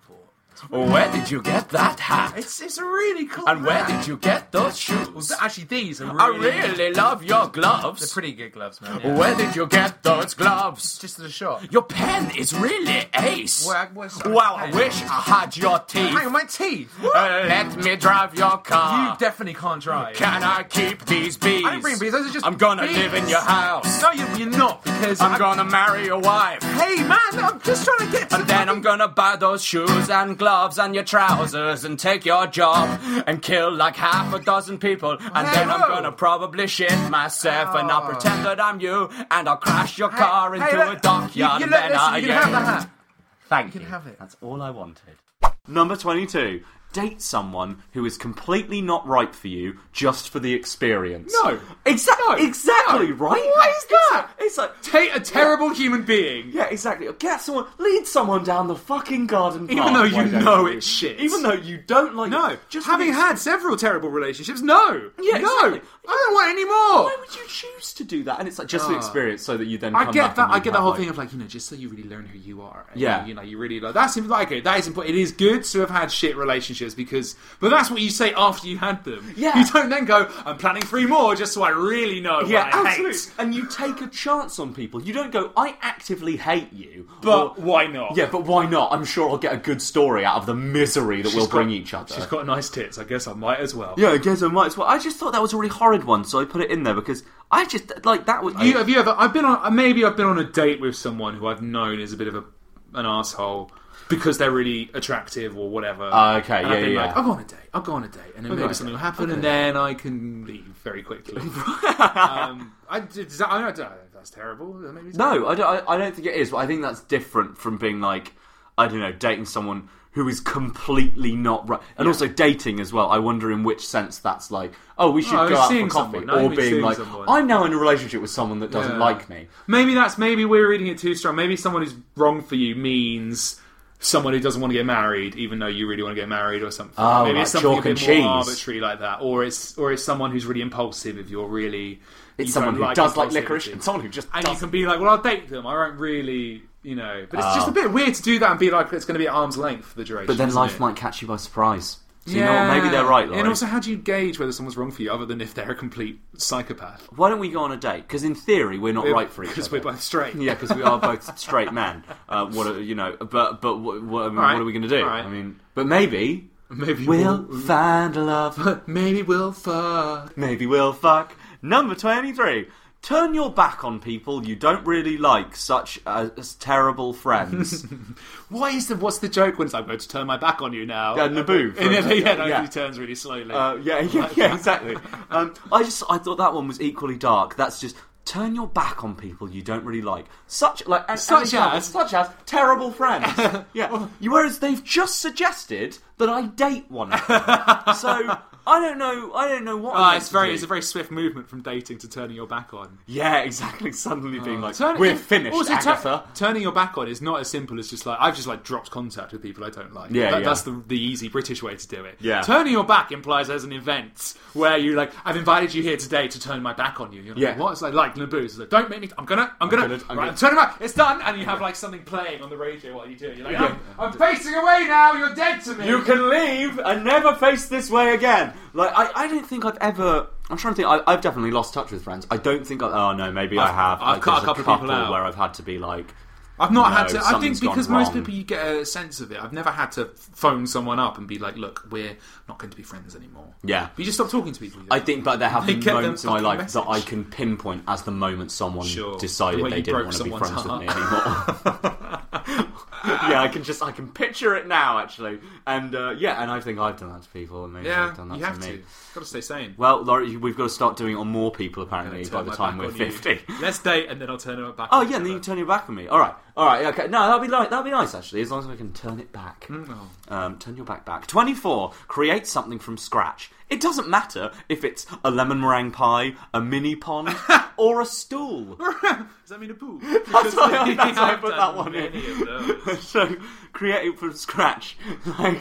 Where did you get that hat? It's a really cool And where hat. did you get those shoes? Well, actually, these are I really... really love your gloves. They're pretty good gloves, man. Yeah. Where did you get those gloves? Just at the shop. Your pen is really ace. What's Wow, I wish I had your teeth. Hang on, my teeth. Let me drive your car. You definitely can't drive. Can I keep these bees? I don't bring bees. Those are just I'm gonna bees. live in your house. No, you're not, because I'm gonna marry your wife. Hey, man, I'm just trying to get to And then I'm gonna buy those shoes and gloves and your trousers and take your job and kill like half a dozen people. And then I'm gonna probably shit myself and I'll pretend that I'm you and I'll crash your car into a dockyard and then you can have the hat. Thank you. You can have it. That's all I wanted. Number 22. Date someone who is completely not right for you just for the experience. No. Exactly, No. right? Why is that? It's like... Take a terrible human being. Yeah, exactly. Lead someone down the fucking garden path. Even though you know it's shit. Even though you don't like... No. Just having had several terrible relationships, no. Yeah, no. exactly. I don't want any more. Why would you choose to do that? And it's like just the experience so that you then I come get back that. and I you get the have, whole like- thing of like, just so you really learn who you are. And Yeah. you really like that's like it. That is important. It is good to have had shit relationships but that's what you say after you had them. Yeah. You don't then go, I'm planning 3 more just so I really know Yeah, what I absolutely. hate. And you take a chance on people. You don't go, I actively hate you. But why not? Yeah, but why not? I'm sure I'll get a good story out of the misery that we'll bring each other. She's got nice tits. I guess I might as well. Yeah, I guess I might as well. I just thought that was a really horrid one, so I put it in there because I just, like, that was... Have you ever... I've been on a date with someone who I've known is a bit of an arsehole because they're really attractive or whatever. Okay, and I've been yeah. like, I'll go on a date. And then maybe something will happen and then I can leave very quickly. I don't know, that's terrible. Maybe No, I don't think it is, but I think that's different from being like, I don't know, dating someone who is completely not right. And also dating as well. I wonder in which sense that's like, oh, we should go out for coffee. Or being like, I'm now in a relationship with someone that doesn't like me. Maybe we're reading it too strong. Maybe someone who's wrong for you means someone who doesn't want to get married, even though you really want to get married or something. Oh, maybe like it's something chalk a and bit cheese. more arbitrary like that. Or it's someone who's really impulsive if you're really... It's someone who does like licorice and someone who just And doesn't. you can be like, well, I'll date them. I won't really... but it's just a bit weird to do that and be like, it's going to be at arm's length for the duration. But then isn't life it? might catch you by surprise. So you know what, maybe they're right, Laurie. And also, how do you gauge whether someone's wrong for you other than if they're a complete psychopath? Why don't we go on a date? Because in theory, we're not right for each other. Because we're both straight. Yeah, because we are both straight men. But what are we going to do? Right. I mean, but maybe we'll find a love. Maybe we'll fuck. Maybe we'll fuck. Number 23. Turn your back on people you don't really like, such as terrible friends. What's the joke when it's like, I'm going to turn my back on you now? Naboo. He turns really slowly. Yeah, exactly. I thought that one was equally dark. That's just turn your back on people you don't really like, such as terrible friends. Yeah. Whereas they've just suggested that I date one of them. So I don't know what. It's a very swift movement from dating to turning your back on. Yeah, exactly. Suddenly being like, we're finished. Also, Agatha. Turning your back on is not as simple as just like I've just like dropped contact with people I don't like. Yeah, That's the easy British way to do it. Yeah. Turning your back implies there's an event where you like, I've invited you here today to turn my back on you. You're like, Yeah. what? It's like Naboo. It's like, don't make me. I'm gonna. I'm turning back. It's done. And you have like something playing on the radio while you do it. You're like, I'm facing away now. You're dead to me. You can leave and never face this way again. Like, I don't think I've ever... I'm trying to think. I've definitely lost touch with friends. I don't think... I have. I've cut a couple of people out. Where I've had to be like... I've not had to... I think something's because gone most wrong. people, you get a sense of it. I've never had to phone someone up and be like, look, we're not going to be friends anymore. Yeah. But you just stop talking to people. I think, but there have been get moments in my the life message. that I can pinpoint as the moment someone Sure. decided The way they you didn't broke want to be someone's friends with me anymore. Yeah, I can picture it now, actually. And and I think I've done that to people, and maybe they've done that you to have me. to. Got to stay sane. Well, Laurie, we've got to start doing it on more people, apparently, Turn by the my time back we're on you. 50. Let's date, and then I'll turn it back. Oh on yeah, and then each you other. turn your back on me. All right, okay. No, that'll be nice actually, as long as I can turn it back. Turn your back. 24. Create something from scratch. It doesn't matter if it's a lemon meringue pie, a mini pond, or a stool. Does that mean a pool? That's why I I've put done that one many in. of those. So create it from scratch. Like,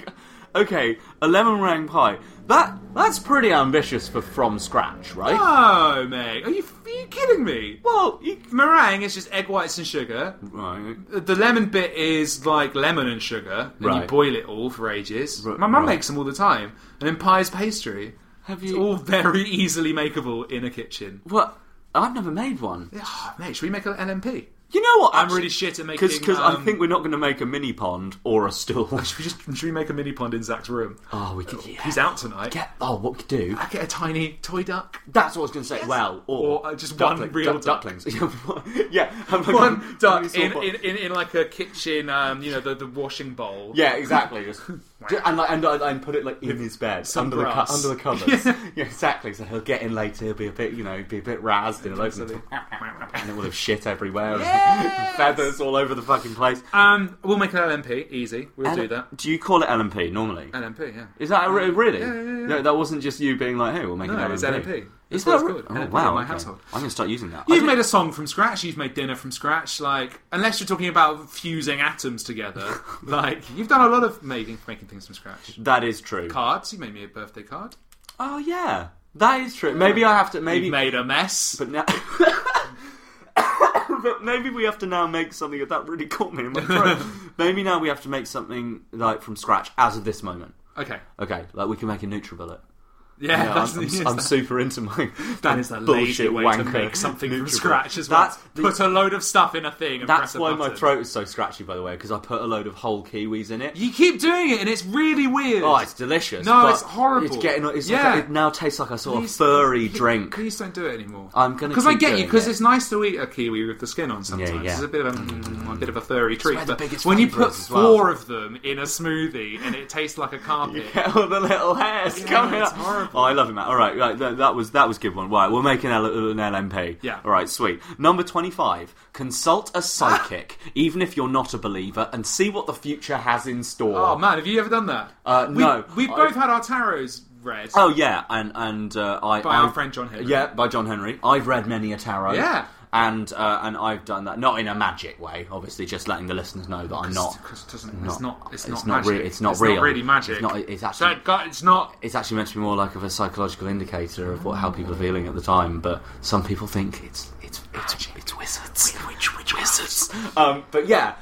okay, a lemon meringue pie. That's pretty ambitious for from scratch, right? Oh, mate, are you kidding me? Well, meringue is just egg whites and sugar. Right. The lemon bit is like lemon and sugar, and you boil it all for ages. My mum makes them all the time, and then pie is pastry. It's all very easily makeable in a kitchen. What? I've never made one. Oh, mate, should we make an LMP? You know what? I'm really shit at making... Because I think we're not going to make a mini pond or a stool. Should we make a mini pond in Zach's room? Oh, we could... Yeah. He's out tonight. What we could do... I get a tiny toy duck. That's what I was going to say. Yes. Well, or just one real ducklings. Yeah. One duck in like a kitchen, the washing bowl. Yeah, exactly. And put it like in his bed, under the covers. Yeah, exactly. So he'll get in later. He'll be a bit, razzed. And it will have shit everywhere. Yes! Feathers all over the fucking place. We'll make an LMP. Easy. We'll do that. Do you call it LMP normally? LMP, yeah. Is that really? Yeah. No, that wasn't just you being like, hey, we'll make an LMP. No, it's LMP. Is that good? Oh, wow. In my household. I'm going to start using that. You've made a song from scratch. You've made dinner from scratch. Like, unless you're talking about fusing atoms together, like you've done a lot of making things from scratch. That is true. Cards. You made me a birthday card. Oh yeah, that is true. Maybe I have to. Maybe you've made a mess, but now. But maybe we have to now make something that really caught me in my throat. Maybe now we have to make something like from scratch as of this moment. Okay, like we can make a NutriBullet. Yeah, I'm super into my. That is a lazy way to make something from scratch as well. Put a load of stuff in a thing and press a button. That's why my throat is so scratchy, by the way, because I put a load of whole kiwis in it. You keep doing it, and it's really weird. Oh, it's delicious. No, it's horrible. It now tastes like a sort of furry drink. Please don't do it anymore. I'm gonna because I get you because it's nice to eat a kiwi with the skin on sometimes. Yeah. It's a bit of a furry treat. But when you put 4 of them in a smoothie and it tastes like a carpet, you get all the little hairs coming up. Horrible. Oh, I love it, man. All right. Right, that was a good one. Right, we'll make an LMP. Yeah. All right, sweet. Number 25. Consult a psychic, even if you're not a believer, and see what the future has in store. Oh man, have you ever done that? No. We've both had our tarots read. Oh yeah, and by our friend John Henry. Yeah, by John Henry. I've read many a tarot. Yeah. And I've done that, not in a magic way, obviously, just letting the listeners know that I'm not. It's not really magic. It's actually. It's not. It's actually meant to be more like of a psychological indicator of how people are feeling at the time. But some people think it's wizards. Which wizards? But yeah,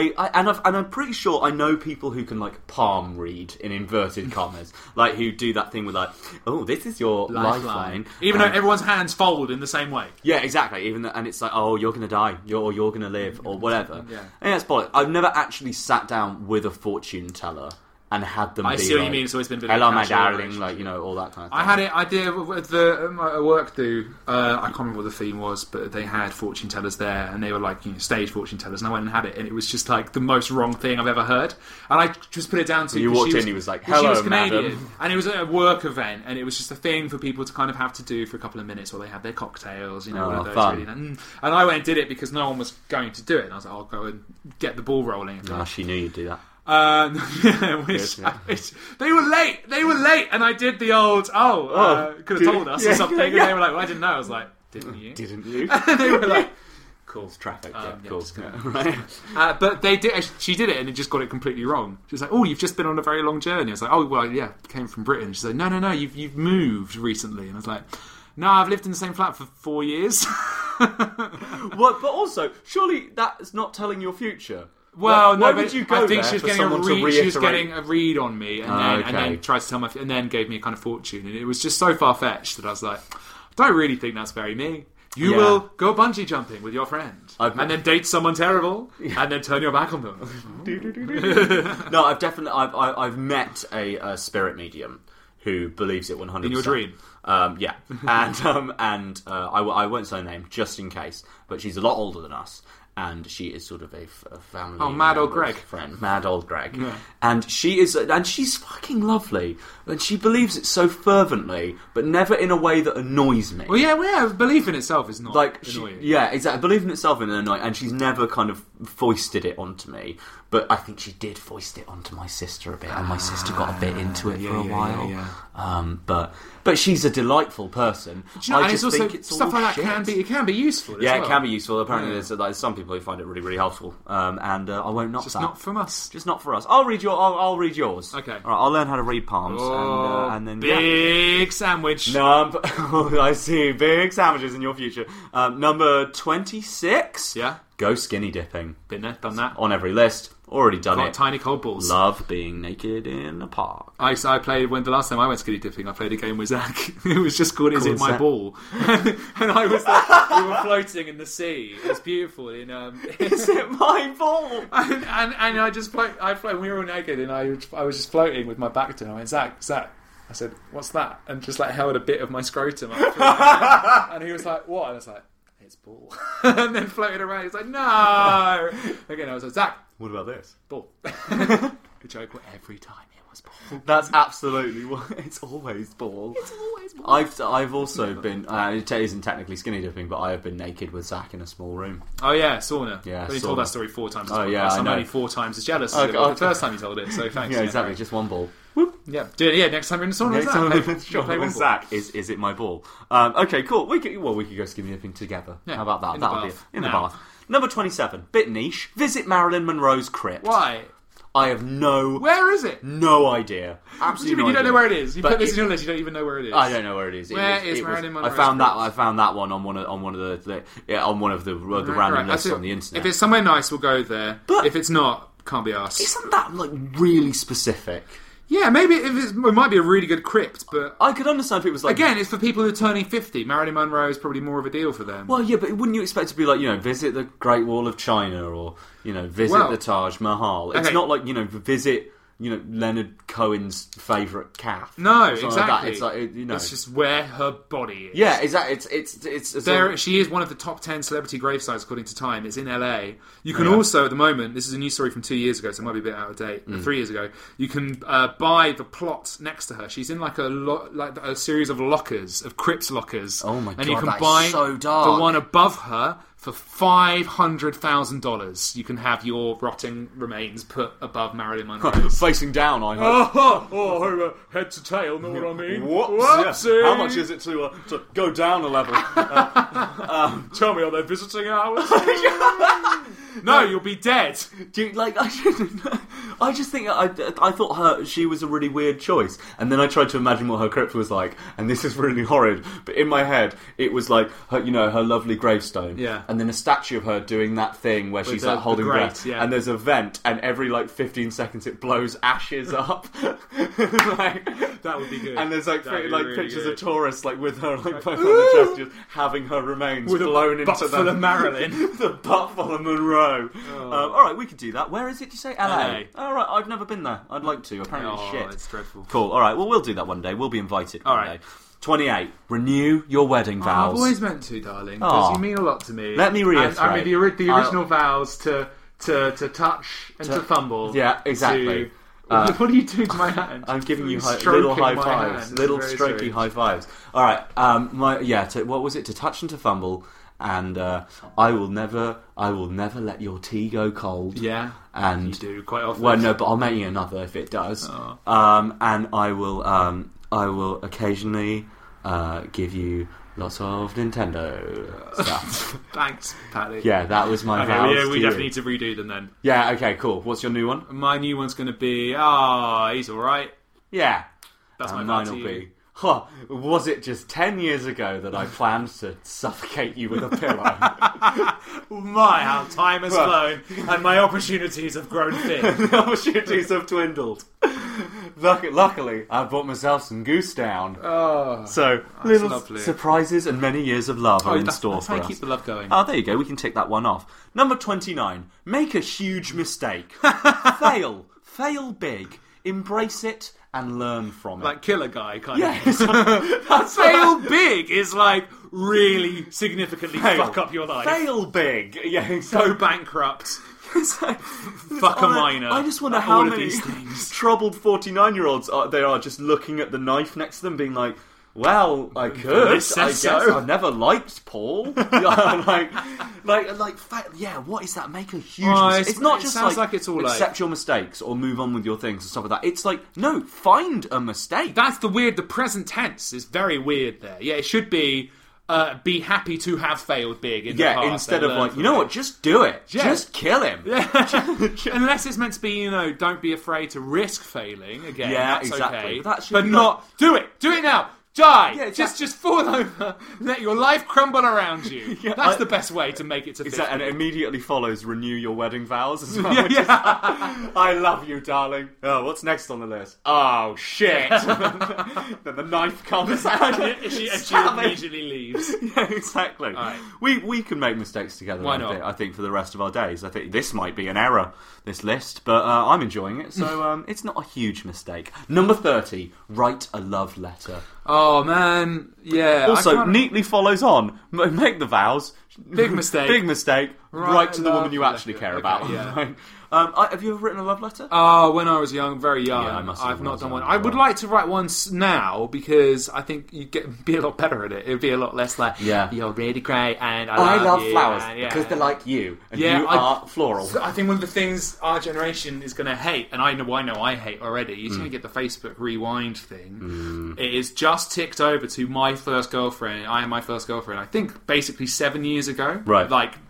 I'm pretty sure I know people who can like palm read in inverted commas, like who do that thing with like, oh, this is your lifeline, even though everyone's hands fold in the same way. Yeah, exactly. And it's like, oh, you're gonna die, or you're gonna live, or whatever. Yeah, and that's bollocks. I've never actually sat down with a fortune teller and had them. I see what you mean. It's always been a bit hello, of my darling, like all that kind of thing. I did with the work do. I can't remember what the theme was, but they had fortune tellers there, and they were like stage fortune tellers. And I went and had it, and it was just like the most wrong thing I've ever heard. And I just put it down to you walked in, he was like, "Hello, she was Canadian," madam. and it was a work event, and it was just a thing for people to kind of have to do for a couple of minutes while they had their cocktails, one of those. Fun. Really. And I went and did it because no one was going to do it, and I was like, "I'll go and get the ball rolling." Oh, she knew you'd do that. They were late, and I did the old could have told us or something, and they were like, well, I didn't know. I was like, didn't you? And they were like, cool, it's traffic. Cool. Right. But they did. She did it, and it just got it completely wrong. She was like, "Oh, you've just been on a very long journey." I was like, "Oh, well, yeah, came from Britain." She said, "No, you've moved recently," and I was like, "No, I've lived in the same flat for 4 years." What? But also, surely that's not telling your future. Well, why would you go I think there she was for getting someone to reiterate? She was getting a read on me, and then tried to tell and then gave me a kind of fortune, and it was just so far fetched that I was like, I don't really think that's very me. You will go bungee jumping with your friend, and then date someone terrible, and then turn your back on them. No, I've met a spirit medium who believes it 100%. In your dream? Yeah, and I won't say her name just in case, but she's a lot older than us. And she is sort of a family. Oh, mad old Greg. Friend, mad old Greg. Yeah. And she's fucking lovely. And she believes it so fervently, but never in a way that annoys me. Well, yeah, belief in itself is not annoying. Yeah, exactly. Belief in itself is annoying, and she's never kind of foisted it onto me. But I think she did foist it onto my sister a bit, and my sister got a bit into it for a while. Yeah. But she's a delightful person. I just think it's stuff like that can be useful. It can be useful. Apparently, there's some people people who find it really, really helpful. And I won't knock Just that. not from us. Just not for us. I'll read yours. Okay. All right, I'll learn how to read palms. And then big sandwich. I see. Big sandwiches in your future. Number 26. Yeah. Go skinny dipping. Been there, done that. On every list. Already done Got it. tiny cold balls. Love being naked in a park. I played the last time I went skinny dipping. I played a game with Zach. It was just called "Is It My Ball?" and I was like, we were floating in the sea. It was beautiful. Is it my ball? And I just float. We were all naked, and I was just floating with my back to him. I went, Zach. I said, "What's that?" And just like held a bit of my scrotum up. And he was like, "What?" And I was like, "It's ball." And then floated around. He's like, "No." Again, I was like, "Zach, what about this? Ball." The joke every time it was ball. That's absolutely what it's always ball. It's always ball. I've also been. It isn't technically skinny dipping, but I have been naked with Zach in a small room. Oh yeah, sauna. Yeah, I've only told that story 4 times. I'm only 4 times as jealous as the first time you told it. So thanks. Yeah, exactly. Just one ball. Yeah, do it. Yeah, next time you're in the sauna, sure. With Zach, is it my ball? Okay, cool. We could go skinny dipping together. Yeah, how about that? That'll be in the bath. Number 27, bit niche. Visit Marilyn Monroe's crypt. Why? I have no... Where is it? No idea. Absolutely no idea. You don't know where it is. You put this in your list, you don't even know where it is. I don't know where it is. Where is Marilyn Monroe's crypt? I found that one on one of the random lists on the internet. If it's somewhere nice, we'll go there. But if it's not, can't be asked. Isn't that like really specific? Yeah, maybe it might be a really good crypt, but... I could understand if it was like... Again, it's for people who are turning 50. Marilyn Monroe is probably more of a deal for them. Well, yeah, but wouldn't you expect to be like, visit the Great Wall of China or, visit the Taj Mahal? It's not like, visit... Leonard Cohen's favourite calf. No, exactly. It's like it's just where her body is. Yeah, exactly. It's she is one of the top 10 celebrity gravesites according to Time. It's in LA. You can also, at the moment, this is a news story from 2 years ago, so it might be a bit out of date. 3 years ago, you can buy the plot next to her. She's in like a series of lockers, of crypt lockers. Oh my god, and you can that's buy so dark. The one above her. For $500,000, you can have your rotting remains put above Marilyn Monroe. Facing down, I hope. Head to tail, know what I mean? Whoops. Yeah. How much is it to go down a level? Tell me, are there visiting hours? No, you'll be dead. I just think I thought she was a really weird choice, and then I tried to imagine what her crypt was like, and this is really horrid. But in my head, it was like her, her lovely gravestone, and then a statue of her doing that thing where she's like holding breath, and there's a vent, and every 15 seconds it blows ashes up. That would be good. And there's really pictures of tourists with her both on the chest, just having her remains with blown into the full of Marilyn, the butt full of Monroe. All right, we could do that. Where is it? Did you say LA? All right, I've never been there. I'd like to. Apparently, it's shit. It's dreadful. Cool. All right, well, we'll do that one day. We'll be invited one day. 28. Renew your wedding vows. I've always meant to, darling, because you mean a lot to me. Let me reiterate. I mean, the original vows to touch and to fumble. Yeah, exactly. What are you doing to my hand? I'm giving you little high fives, little strokey high fives. All right, what was it? To touch and to fumble, and I will never let your tea go cold. Yeah, and you do quite often. Well, no, but I'll make you another if it does. And I will occasionally give you lots of Nintendo stuff. Thanks, Paddy. Yeah, that was my vows. Yeah, we definitely need to redo them then. Yeah, okay, cool. What's your new one? My new one's going to be, he's alright. Yeah. That's my mine vow will to you. be, was it just 10 years ago that I planned to suffocate you with a pillow? My, how time has flown, and my opportunities have grown thin. The opportunities have dwindled. Luckily, I bought myself some Goose Down. So, little lovely. Surprises and many years of love are in store that's for how us. you keep the love going. Oh, there you go. We can tick that one off. Number 29. Make a huge mistake. Fail big. Embrace it and learn from it. Like Killer Guy, kind of. Yes. Fail big is really significantly fuck up your life. Fail big. Yeah, exactly. Go bankrupt. Fuck a minor. I just wonder how many troubled 49-year-olds they are just looking at the knife next to them being like, well, I could. I guess so. I've never liked Paul. What is that? Make a huge mistake. It's not just like it's all accept your mistakes or move on with your things and stuff like that. It's like, no, find a mistake. That's the present tense is very weird there. Yeah, it should be, be happy to have failed big in the past. Instead of like, you know what, just do it. Yeah. Just kill him. Unless it's meant to be, don't be afraid to risk failing again. Yeah, that's exactly. Okay. But not, do it now. Die! Yeah, just fall over. Let your life crumble around you. That's the best way to make it to 50. And it immediately follows renew your wedding vows as well. I love you, darling. Oh, what's next on the list? Oh, shit. Then the knife comes out. and she immediately leaves. Yeah, exactly. Right. We can make mistakes together. Why not? I think for the rest of our days. I think this might be an error, this list, but I'm enjoying it, so it's not a huge mistake. Number 30, write a love letter. Oh, man. Yeah. Also, neatly follows on. Make the vows. Big mistake. Big mistake. Write to the woman you actually care about. Yeah. Have you ever written a love letter? When I was young, very young. Yeah, I've not done one. I would like to write one now because I think you'd be a lot better at it. It'd be a lot less like, you're really great and I love you, flowers because they're like you and you are floral. I think one of the things our generation is going to hate, and I know I hate already, is going to get the Facebook rewind thing. It is just ticked over to my first girlfriend. I am my first girlfriend. I think basically 7 years ago. Right.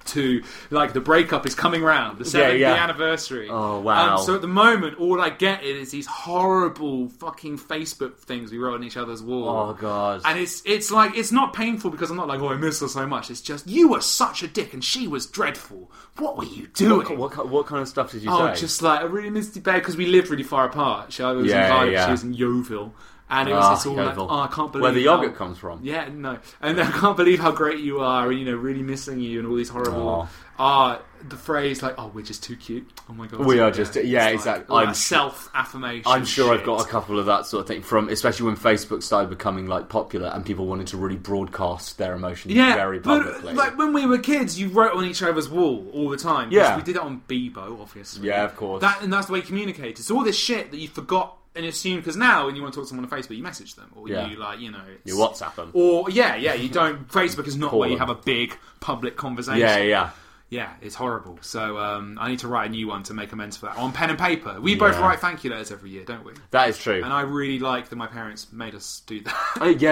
The breakup is coming round. The 7th anniversary. Oh, wow. So at the moment, all I get is these horrible fucking Facebook things we wrote on each other's wall. Oh, God. And it's like, it's not painful because I'm not like, I miss her so much. It's just, you were such a dick and she was dreadful. What were you doing? What kind of stuff did you say? Oh, just like, I really missed you, babe, because we lived really far apart. She was in Cardiff, she was in Yeovil. And it was all like, I can't believe... Where the yogurt comes from. Yeah, no. And I can't believe how great you are, and, really missing you, and all these horrible... the phrase, like, we're just too cute. Oh, my God. We are just... Yeah, exactly. Like self-affirmation. I'm sure I've got a couple of that sort of thing, from especially when Facebook started becoming, like, popular, and people wanted to really broadcast their emotions very publicly. But, like, when we were kids, you wrote on each other's wall all the time. Yeah. We did it on Bebo, obviously. Yeah, of course. And that's the way you communicated. So all this shit that you forgot... And assume, because now when you want to talk to someone on Facebook, you message them, or you you WhatsApp them, or you don't. Facebook is not where you have a big public conversation. Yeah, it's horrible. So I need to write a new one to make amends for that on pen and paper. We both write thank you letters every year, don't we? That is true, and I really like that my parents made us do that.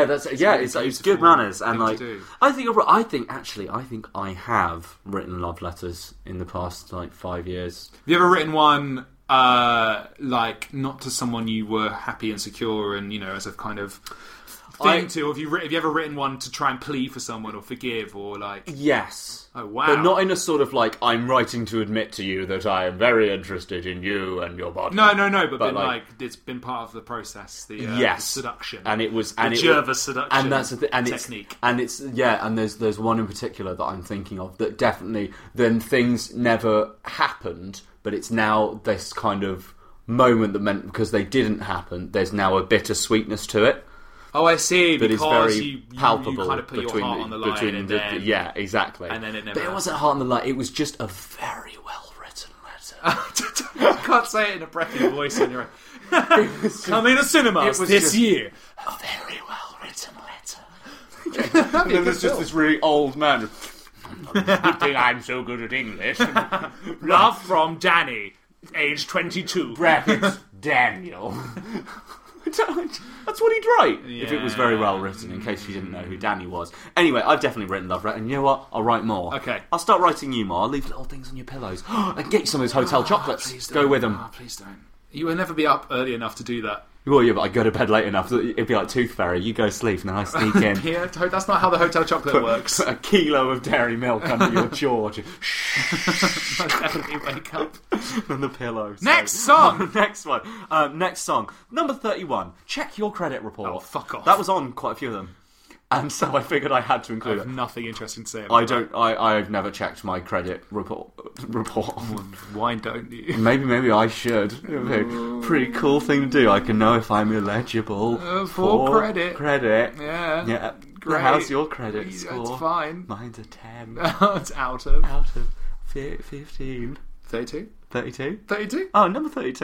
It's good manners, and like I think I have written love letters in the past 5 years. Have you ever written one? Not to someone you were happy and secure and, as a kind of thing to, have you ever written one to try and plead for someone or forgive or like... Yes. Oh, wow. But not in a sort of like, I'm writing to admit to you that I am very interested in you and your body. No, but it's been part of the process, the seduction. And it was... The Jervis seduction and that's the technique. And there's one in particular that I'm thinking of that definitely, then things never happened... But it's now this kind of moment that meant because they didn't happen, there's now a bitter sweetness to it. Oh, I see. But because it's very palpable. You kind of put your heart on the line. Yeah, exactly. And then it never But it wasn't heart on the line. It was just a very well-written letter. You can't say it in a breathy voice on your own. Coming to cinemas this year. A very well-written letter. And then there's just this really old man... Good thing I'm so good at English. Love from Danny, age 22. Brackets, Daniel. That's what he'd write if it was very well written, in case you didn't know who Danny was. Anyway, I've definitely written love letters, and you know what? I'll write more. Okay. I'll start writing you more. I'll leave little things on your pillows. I can get you some of those hotel chocolates. Go with them. Oh, please don't. You will never be up early enough to do that. Well, yeah, but I go to bed late enough. It'd be like Tooth Fairy. You go to sleep, and then I sneak in. Yeah, that's not how the hotel chocolate works. Put a kilo of dairy milk under your jaw. I definitely wake up. On the pillow. Next song! Next one. Next song. Number 31. Check your credit report. Oh, fuck off. That was on quite a few of them. And so I figured I had to include it. I have nothing interesting to say about that. I've never checked my credit report. Why don't you? Maybe I should. It would be a pretty cool thing to do. I can know if I'm eligible for credit. Yeah. Yeah. Great. How's your credit score? It's fine. Mine's a 10. It's out of 15. 32? 32? 32? Oh, number 32.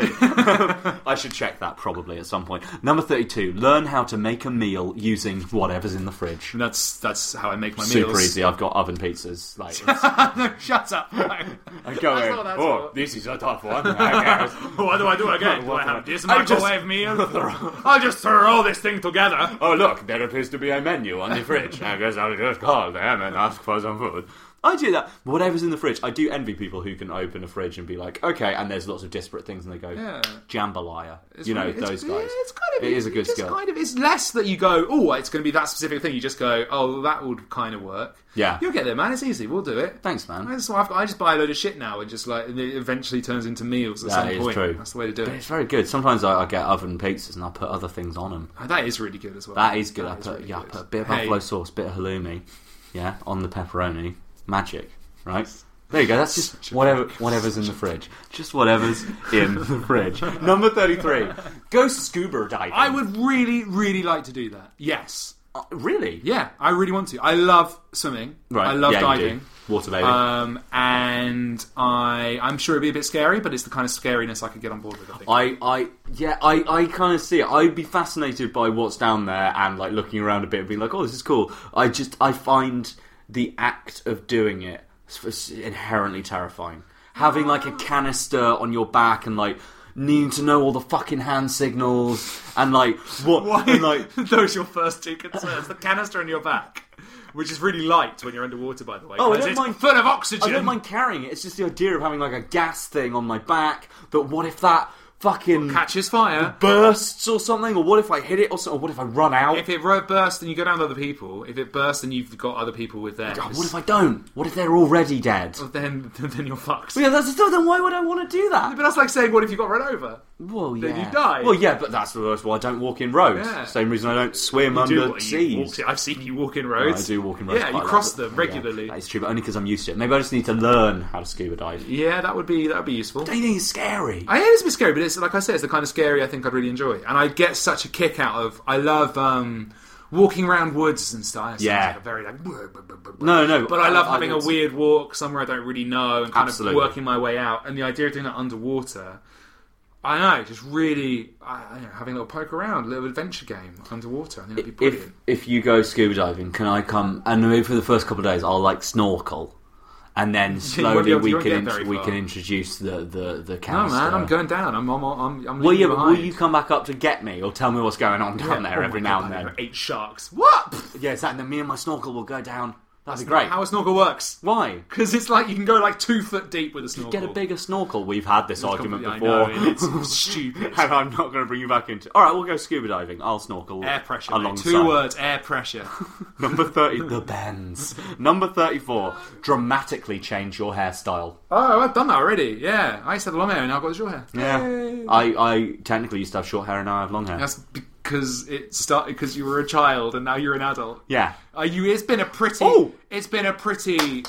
I should check that probably at some point. Number 32. Learn how to make a meal using whatever's in the fridge. And that's how I make my meals. Super easy. I've got oven pizzas. Like, no, shut up. I go in, this is a tough one. What do I do again? Do I have this microwave meal? I'll just throw this thing together. Oh, look, there appears to be a menu on the fridge. I guess I'll just call them and ask for some food. I do that. Whatever's in the fridge. I do envy people who can open a fridge and be like, okay, and there's lots of disparate things, and they go, jambalaya. It's you know, really, those guys. It's kind of, it is a good skill. It's less that you go, oh, it's going to be that specific thing. You just go, oh, that would kind of work. Yeah. You'll get there, man. It's easy. We'll do it. Thanks, man. I just buy a load of shit now and just and it eventually turns into meals at some point. True. That's the way to do it. It's very good. Sometimes I get oven pizzas and I'll put other things on them. Oh, that is really good as well. That is good. I put a bit of buffalo sauce, bit of halloumi, on the pepperoni. Magic. Right? There you go, that's just whatever's in the fridge. Just whatever's in the fridge. Number 33. Go scuba diving. I would really, really like to do that. Yes. Really? Yeah, I really want to. I love swimming. Right. I love diving. You do. Water baby. And I'm sure it'd be a bit scary, but it's the kind of scariness I could get on board with, I think. I kind of see it. I'd be fascinated by what's down there and like looking around a bit and being like, oh, this is cool. I find the act of doing it inherently terrifying. Having like a canister on your back and like needing to know all the fucking hand signals and like what? Why? And, like, those are your first two concerns. The canister on your back, which is really light when you're underwater, by the way. Oh, I don't mind, full of oxygen. I don't mind carrying it. It's just the idea of having like a gas thing on my back. But what if that fucking catches fire, bursts or something, or what if I hit it, or what if I run out? If it bursts, then you go down to other people. If it bursts, then you've got other people with theirs. God, what if I don't? What if they're already dead? Well, then you're fucked. Well, yeah, that's still. Then why would I want to do that? But that's like saying, what if you got run over? Well, yeah. Then you die. Well, yeah, but that's why I don't walk in roads. Yeah. Same reason I don't swim under seas. I've seen you walk in roads. I do walk in roads. Yeah, you cross them regularly. Yeah, that is true, but only because I'm used to it. Maybe I just need to learn how to scuba dive. Yeah, that would be useful. Don't you think it's scary? I think it's a bit scary, but it's like I said, it's the kind of scary I think I'd really enjoy, and I get such a kick out of. I love walking around woods and stuff. Yeah, like a very no. But I love having a weird walk somewhere I don't really know and kind of working my way out. And the idea of doing that underwater, I don't know, just really having a little poke around, a little adventure game underwater. I think that'd be brilliant. If you go scuba diving, can I come? And maybe for the first couple of days, I'll like snorkel. And then slowly we can introduce the canister. No, man, I'm going down. I'm will you come back up to get me, or tell me what's going on down there every now and then? 8 sharks. What? Yeah, exactly. And then me and my snorkel will go down. That'd be great. Not how a snorkel works. Why? Because it's like you can go like 2 foot deep with a snorkel. You get a bigger snorkel. We've had this argument before. I know, it's stupid. And I'm not going to bring you back into. All right, we'll go scuba diving. I'll snorkel. Air pressure. Alongside. 2 words. Air pressure. Number 30. The bends. Number 34. Dramatically change your hairstyle. Oh, I've done that already. Yeah, I used to have long hair and now I've got short hair. Yeah, Yay. I technically used to have short hair and now I have long hair. That's because it started because you were a child and now you're an adult. Yeah. It's been a pretty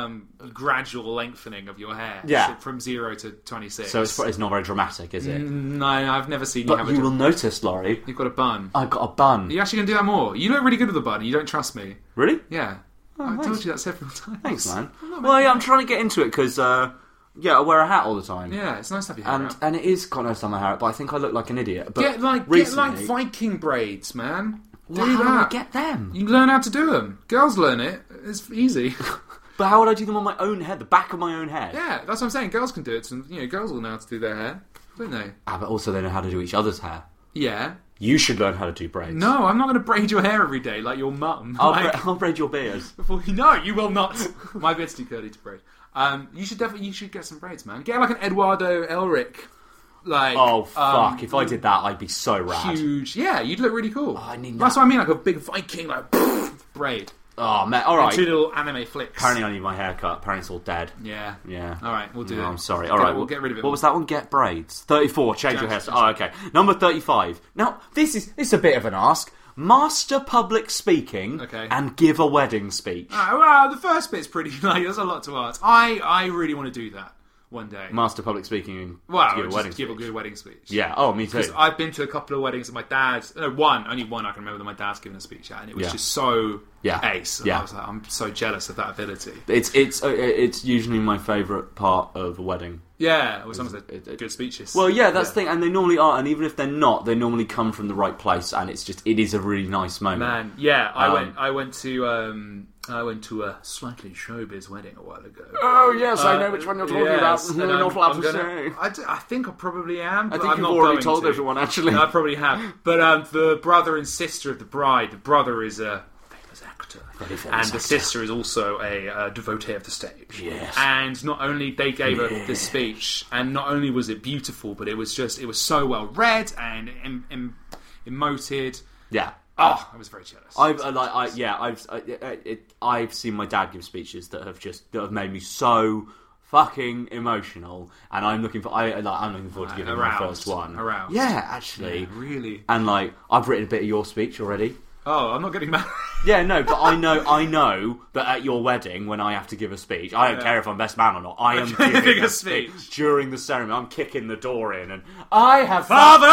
gradual lengthening of your hair. Yeah. From 0 to 26. So it's not very dramatic, is it? No, I've never seen you have a... But you will notice, Laurie. You've got a bun. I've got a bun. Are you actually going to do that more? You look really good with a bun. You don't trust me. Really? Yeah. I told you that several times. Thanks, man. Well, yeah, I'm trying to get into it because... I wear a hat all the time. Yeah, it's nice to have your hair out. And it is quite nice to have my hair out, but I think I look like an idiot. But get like Viking braids, man. How do I get them? You learn how to do them. Girls learn it. It's easy. But how would I do them on my own head? The back of my own head? Yeah, that's what I'm saying. Girls can do it. And, girls will know how to do their hair, don't they? But also they know how to do each other's hair. Yeah. You should learn how to do braids. No, I'm not going to braid your hair every day like your mum. I'll braid your beard. No, you will not. My beard's too curly to braid. You should get some braids, man. Get like an Eduardo Elric. Oh fuck! If I did that, I'd be so rad. Huge, yeah, you'd look really cool. I need that. That's what I mean, like a big Viking, like braid. Oh man! All right. 2 little anime flicks. Apparently, I need my haircut. Apparently, it's all dead. Yeah. All right, we'll do it. I'm sorry. All right, we'll get rid of it. What was that one? Get braids. 34. Change your hairstyle. Oh, okay. Number 35. Now, this is a bit of an ask. Master public speaking and give a wedding speech. Well, the first bit's pretty there's a lot to ask. I really want to do that. one day. Master public speaking Well, to give a wedding just give a speech. good wedding speech. Yeah, oh, me too. Because I've been to a couple of weddings that my dad's... No, only one I can remember that my dad's given a speech at, and it was just so ace. And I was like, I'm so jealous of that ability. It's usually my favourite part of a wedding. Yeah, well, some of the good speeches. Well, yeah, that's the thing, and they normally are, and even if they're not, they normally come from the right place, and it is a really nice moment. Man, yeah, I went to a slightly showbiz wedding a while ago. Oh yes, I know which one you're talking about. And I'm not allowed to say. I think I probably am. I think you've already told everyone, actually. I probably have. But the brother and sister of the bride, the brother is a famous actor, and the sister is also a devotee of the stage. Yes. And not only they gave her this speech, and not only was it beautiful, but it was so well read and emoted. Yeah. Oh, I was very jealous. I've seen my dad give speeches that have made me so fucking emotional, and I'm looking forward to giving my first one. Aroused. Yeah, actually, yeah, really. And I've written a bit of your speech already. Oh, I'm not getting married. Yeah, no, but I know that at your wedding, when I have to give a speech, I don't care if I'm best man or not, I am giving a speech during the ceremony. I'm kicking the door in, and I have Father!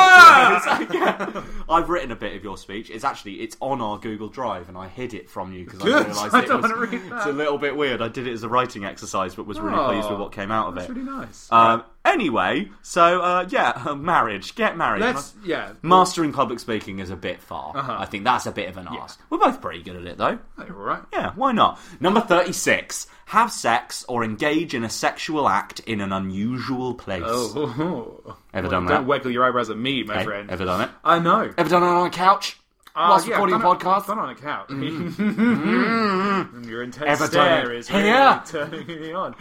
I've written a bit of your speech. It's on our Google Drive, and I hid it from you because I realised it's a little bit weird. I did it as a writing exercise, but was really pleased with what came out of it. That's really nice. Anyway, so marriage, get married. Mastering public speaking is a bit far. I think that's a bit of an ask. We're both pretty good at it, though. You're right. Yeah, why not? Number 36. Have sex or engage in a sexual act in an unusual place. Ever done that? Don't waggle your eyebrows at me, my friend. Ever done it? I know. Ever done it on a couch? Whilst recording a podcast? I've done it on a couch. Your intense Ever stare done it is really turning me on.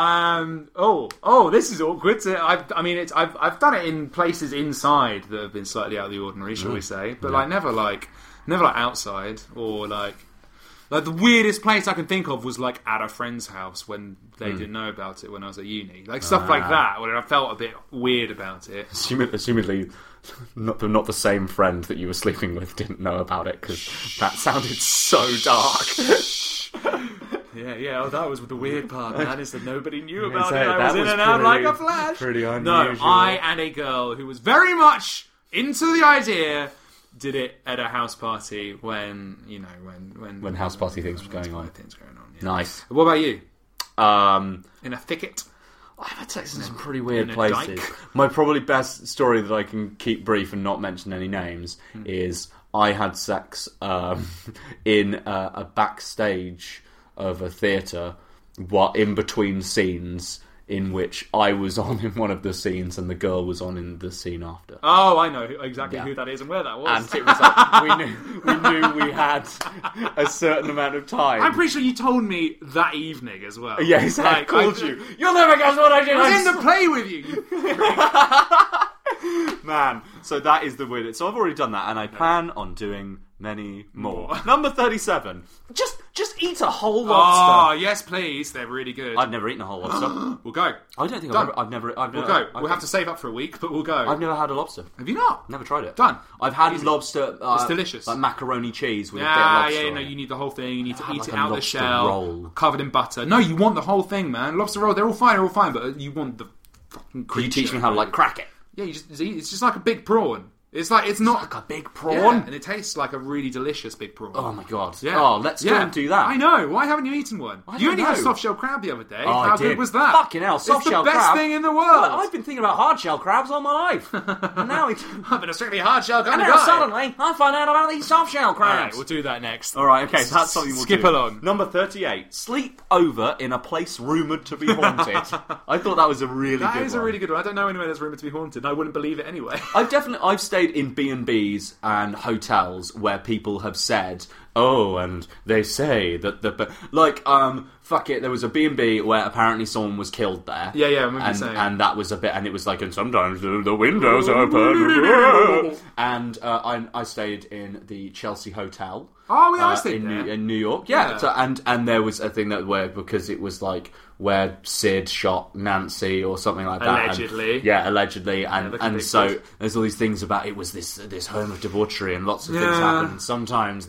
This is awkward. I've done it in places inside that have been slightly out of the ordinary, shall we say? But never outside, or like the weirdest place I can think of was like at a friend's house when they didn't know about it when I was at uni. Like stuff like that, where I felt a bit weird about it. Assumedly, not the same friend that you were sleeping with didn't know about it, because that sounded so dark. Yeah, that was the weird part. That is that nobody knew about it. I was in and out like a flash. Pretty unusual. No, I and a girl who was very much into the idea did it at a house party when house party things were going on. Yeah. Nice. What about you? In a thicket? I've had sex in some pretty weird places. My probably best story that I can keep brief and not mention any names is I had sex in a backstage of a theatre in between scenes, in which I was on in one of the scenes and the girl was on in the scene after. Oh, I know exactly who that is and where that was. And it was like, we knew we had a certain amount of time. I'm pretty sure you told me that evening as well. Yes, I called you. You'll never guess what I did. I was in the play with you. Man, so that is the weirdest. So I've already done that, and I plan on doing many more. Number 37. Just eat a whole lobster. Oh, yes, please. They're really good. I've never eaten a whole lobster. We'll go. I don't think I've never. We'll go. We'll have to save up for a week, but we'll go. I've never had a lobster. Have you not? Never tried it. Done. I've had lobster. It's delicious. Like macaroni cheese with a bit of lobster. Yeah, no, you need the whole thing. You need to eat it a out of the shell, roll. covered in butter. No, you want the whole thing, man. Lobster roll, they're all fine, but you want the fucking creature. Can you teach me how to crack it? Yeah, it's just like a big prawn. It's not like a big prawn, yeah, and it tastes like a really delicious big prawn. Oh my god! Yeah. Oh, let's go and do that. I know. Why haven't you eaten one? You only had soft shell crab the other day. Oh, how good was that? Fucking hell, soft shell crab! It's the best thing in the world. Well, I've been thinking about hard shell crabs all my life. And now I've been a strictly hard shell kind of guy. And now suddenly I find out about these soft shell crabs. All right, we'll do that next. All right, okay, that's something we'll skip along. Number 38. Sleep over in a place rumoured to be haunted. I thought that was a really good one. That is a really good one. I don't know anywhere that's rumoured to be haunted. I wouldn't believe it anyway. I've stayed in B&Bs and hotels where people have said, oh, and they say that fuck it, there was a B&B where apparently someone was killed there. Yeah, I remember you saying. And that was a bit, and it was like, and sometimes the windows open. And I stayed in the Chelsea Hotel. Oh, I stayed there. In New York, yeah. So, and there was a thing because it was like where Sid shot Nancy or something like that. Allegedly. Allegedly. And so there's all these things about it was this home of debauchery and lots of things happen. And sometimes the old residents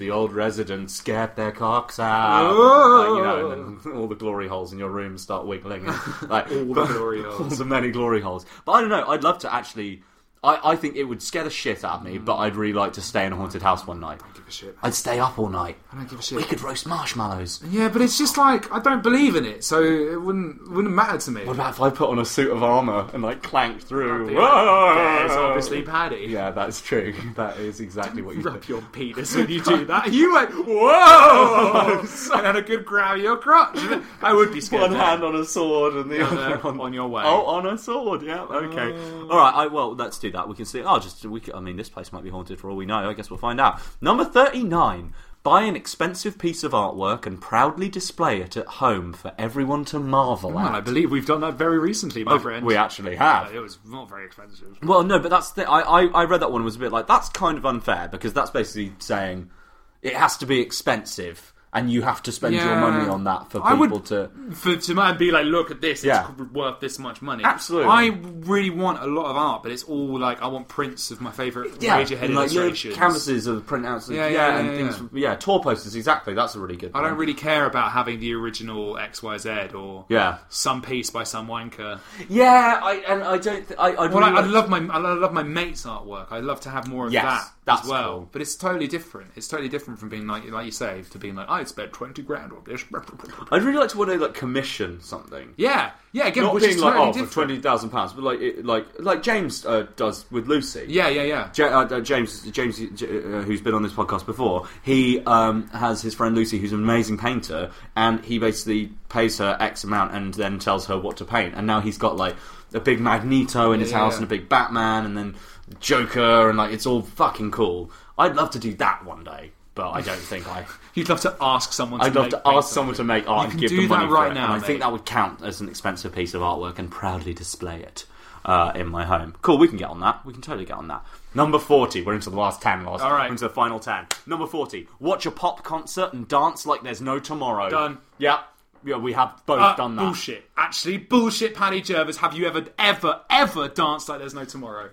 president scared their cocks out. Like, you know, and then all the glory holes in your room start wiggling. And, like, all the glory holes. All the many glory holes. But I don't know, I'd love to actually... I think it would scare the shit out of me, but I'd really like to stay in a haunted house one night. I don't give a shit. I'd stay up all night. I don't give a shit. We could roast marshmallows. Yeah, but it's just like, I don't believe in it, so it wouldn't matter to me. What about if I put on a suit of armour and like clanked through? There's obviously Paddy. Yeah, that's true. That is exactly what you rub do. your penis when you do that. You went, whoa! And had a good grab of your crotch. I would be scared. One hand on a sword and the other on your way. Oh, on a sword. Yeah. Okay. All right. Well, let's do that. We can see. I mean, this place might be haunted for all we know. I guess we'll find out. Number 39. Buy an expensive piece of artwork and proudly display it at home for everyone to marvel at. I believe we've done that very recently, my friend. We actually have. It was not very expensive. Well, no, but that's the... I read that one and was a bit like, that's kind of unfair, because that's basically saying it has to be expensive. And you have to spend your money on that for people to be like, look at this, it's worth this much money. Absolutely. I really want a lot of art, but it's all like, I want prints of my favourite Radiohead illustrations. Canvases of printouts. Things. Tour posters, exactly. That's a really good one. I don't really care about having the original XYZ or some piece by some wanker. Yeah, I don't. I love my mate's artwork. I love to have more of that as well. Cool. But it's totally different. It's totally different from being like you say, to being like, I'd spend 20 grand on this. I'd really like to one day like commission something. Yeah. Again, not which being is like totally for £20,000, but like James does with Lucy. Yeah. James, who's been on this podcast before, he has his friend Lucy, who's an amazing painter, and he basically pays her X amount and then tells her what to paint. And now he's got like a big Magneto in his house and a big Batman, and then Joker, and like it's all fucking cool. I'd love to do that one day. But I don't think You'd love to ask someone. I'd love to ask someone to make art and give them money right for it. Now, and I think that would count as an expensive piece of artwork and proudly display it in my home. Cool, we can get on that. We can totally get on that. Number 40. We're into the last 10, Loz. All right. We're into the final 10. Number 40. Watch a pop concert and dance like there's no tomorrow. Done. Yeah, we have both done that. Bullshit. Actually, bullshit, Paddy Jervis. Have you ever danced like there's no tomorrow?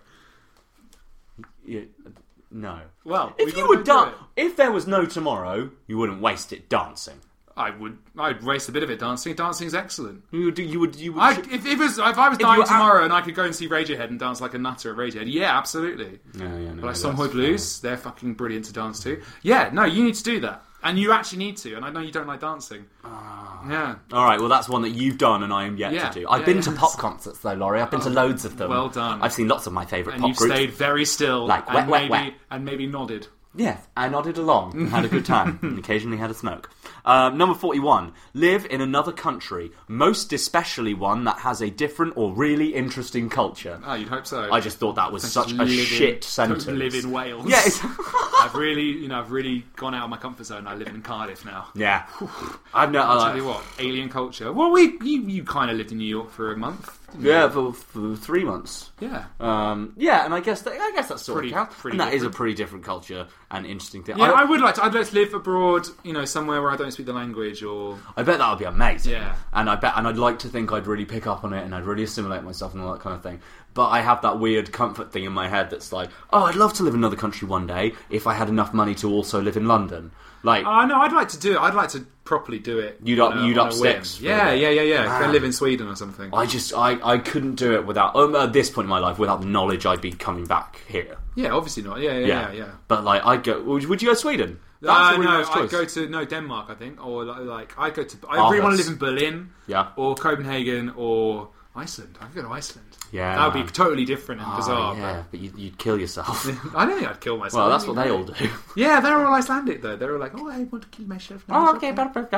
Yeah. No. Well, if you would if there was no tomorrow, you wouldn't waste it dancing. I'd waste a bit of it dancing. Dancing's excellent. You would. If I was dying tomorrow and I could go and see Radiohead and dance like a nutter at Radiohead, yeah, absolutely. No, but like Somhoy Blues, they're fucking brilliant to dance to. Yeah, no, you need to do that. And you actually need to, and I know you don't like dancing. Yeah. Alright, well that's one that you've done and I am yet to do. I've been to pop concerts though, Laurie. I've been to loads of them. Well done. I've seen lots of my favourite pop groups. And you've stayed very still. Like and maybe nodded. Yeah, I nodded along and had a good time and occasionally had a smoke. Number 41. Live in another country, most especially one that has a different or really interesting culture. Oh, you'd hope so. I just thought that was such a shit sentence. Live in Wales. Yeah, I've really gone out of my comfort zone. I live in Cardiff now. Yeah. I'll tell you what, alien culture. Well, you kind of lived in New York for a month. Yeah, for 3 months. Yeah. Yeah, and I guess that's sort of counts. And that is a pretty different culture and interesting thing. Yeah, I'd like to live abroad, somewhere where I don't speak the language, or... I bet that would be amazing. Yeah. And I'd like to think I'd really pick up on it and I'd really assimilate myself and all that kind of thing. But I have that weird comfort thing in my head that's like, oh, I'd love to live in another country one day if I had enough money to also live in London. Like, no, I'd like to do it. I'd like to properly do it. You'd up sticks. Yeah. Go live in Sweden or something. I couldn't do it without, at this point in my life, without the knowledge I'd be coming back here. Yeah, obviously not. Yeah. But like, I'd go. Would you go to Sweden? I'd go to Denmark, I think, or like I really want to live in Berlin, or Copenhagen, or Iceland. I could go to Iceland. Yeah, that would be totally different and bizarre. Yeah, but you'd kill yourself. I don't think I'd kill myself. Well, that's what they all do. Yeah, they're all Icelandic though. They're all like, oh, I want to kill myself. Oh, okay.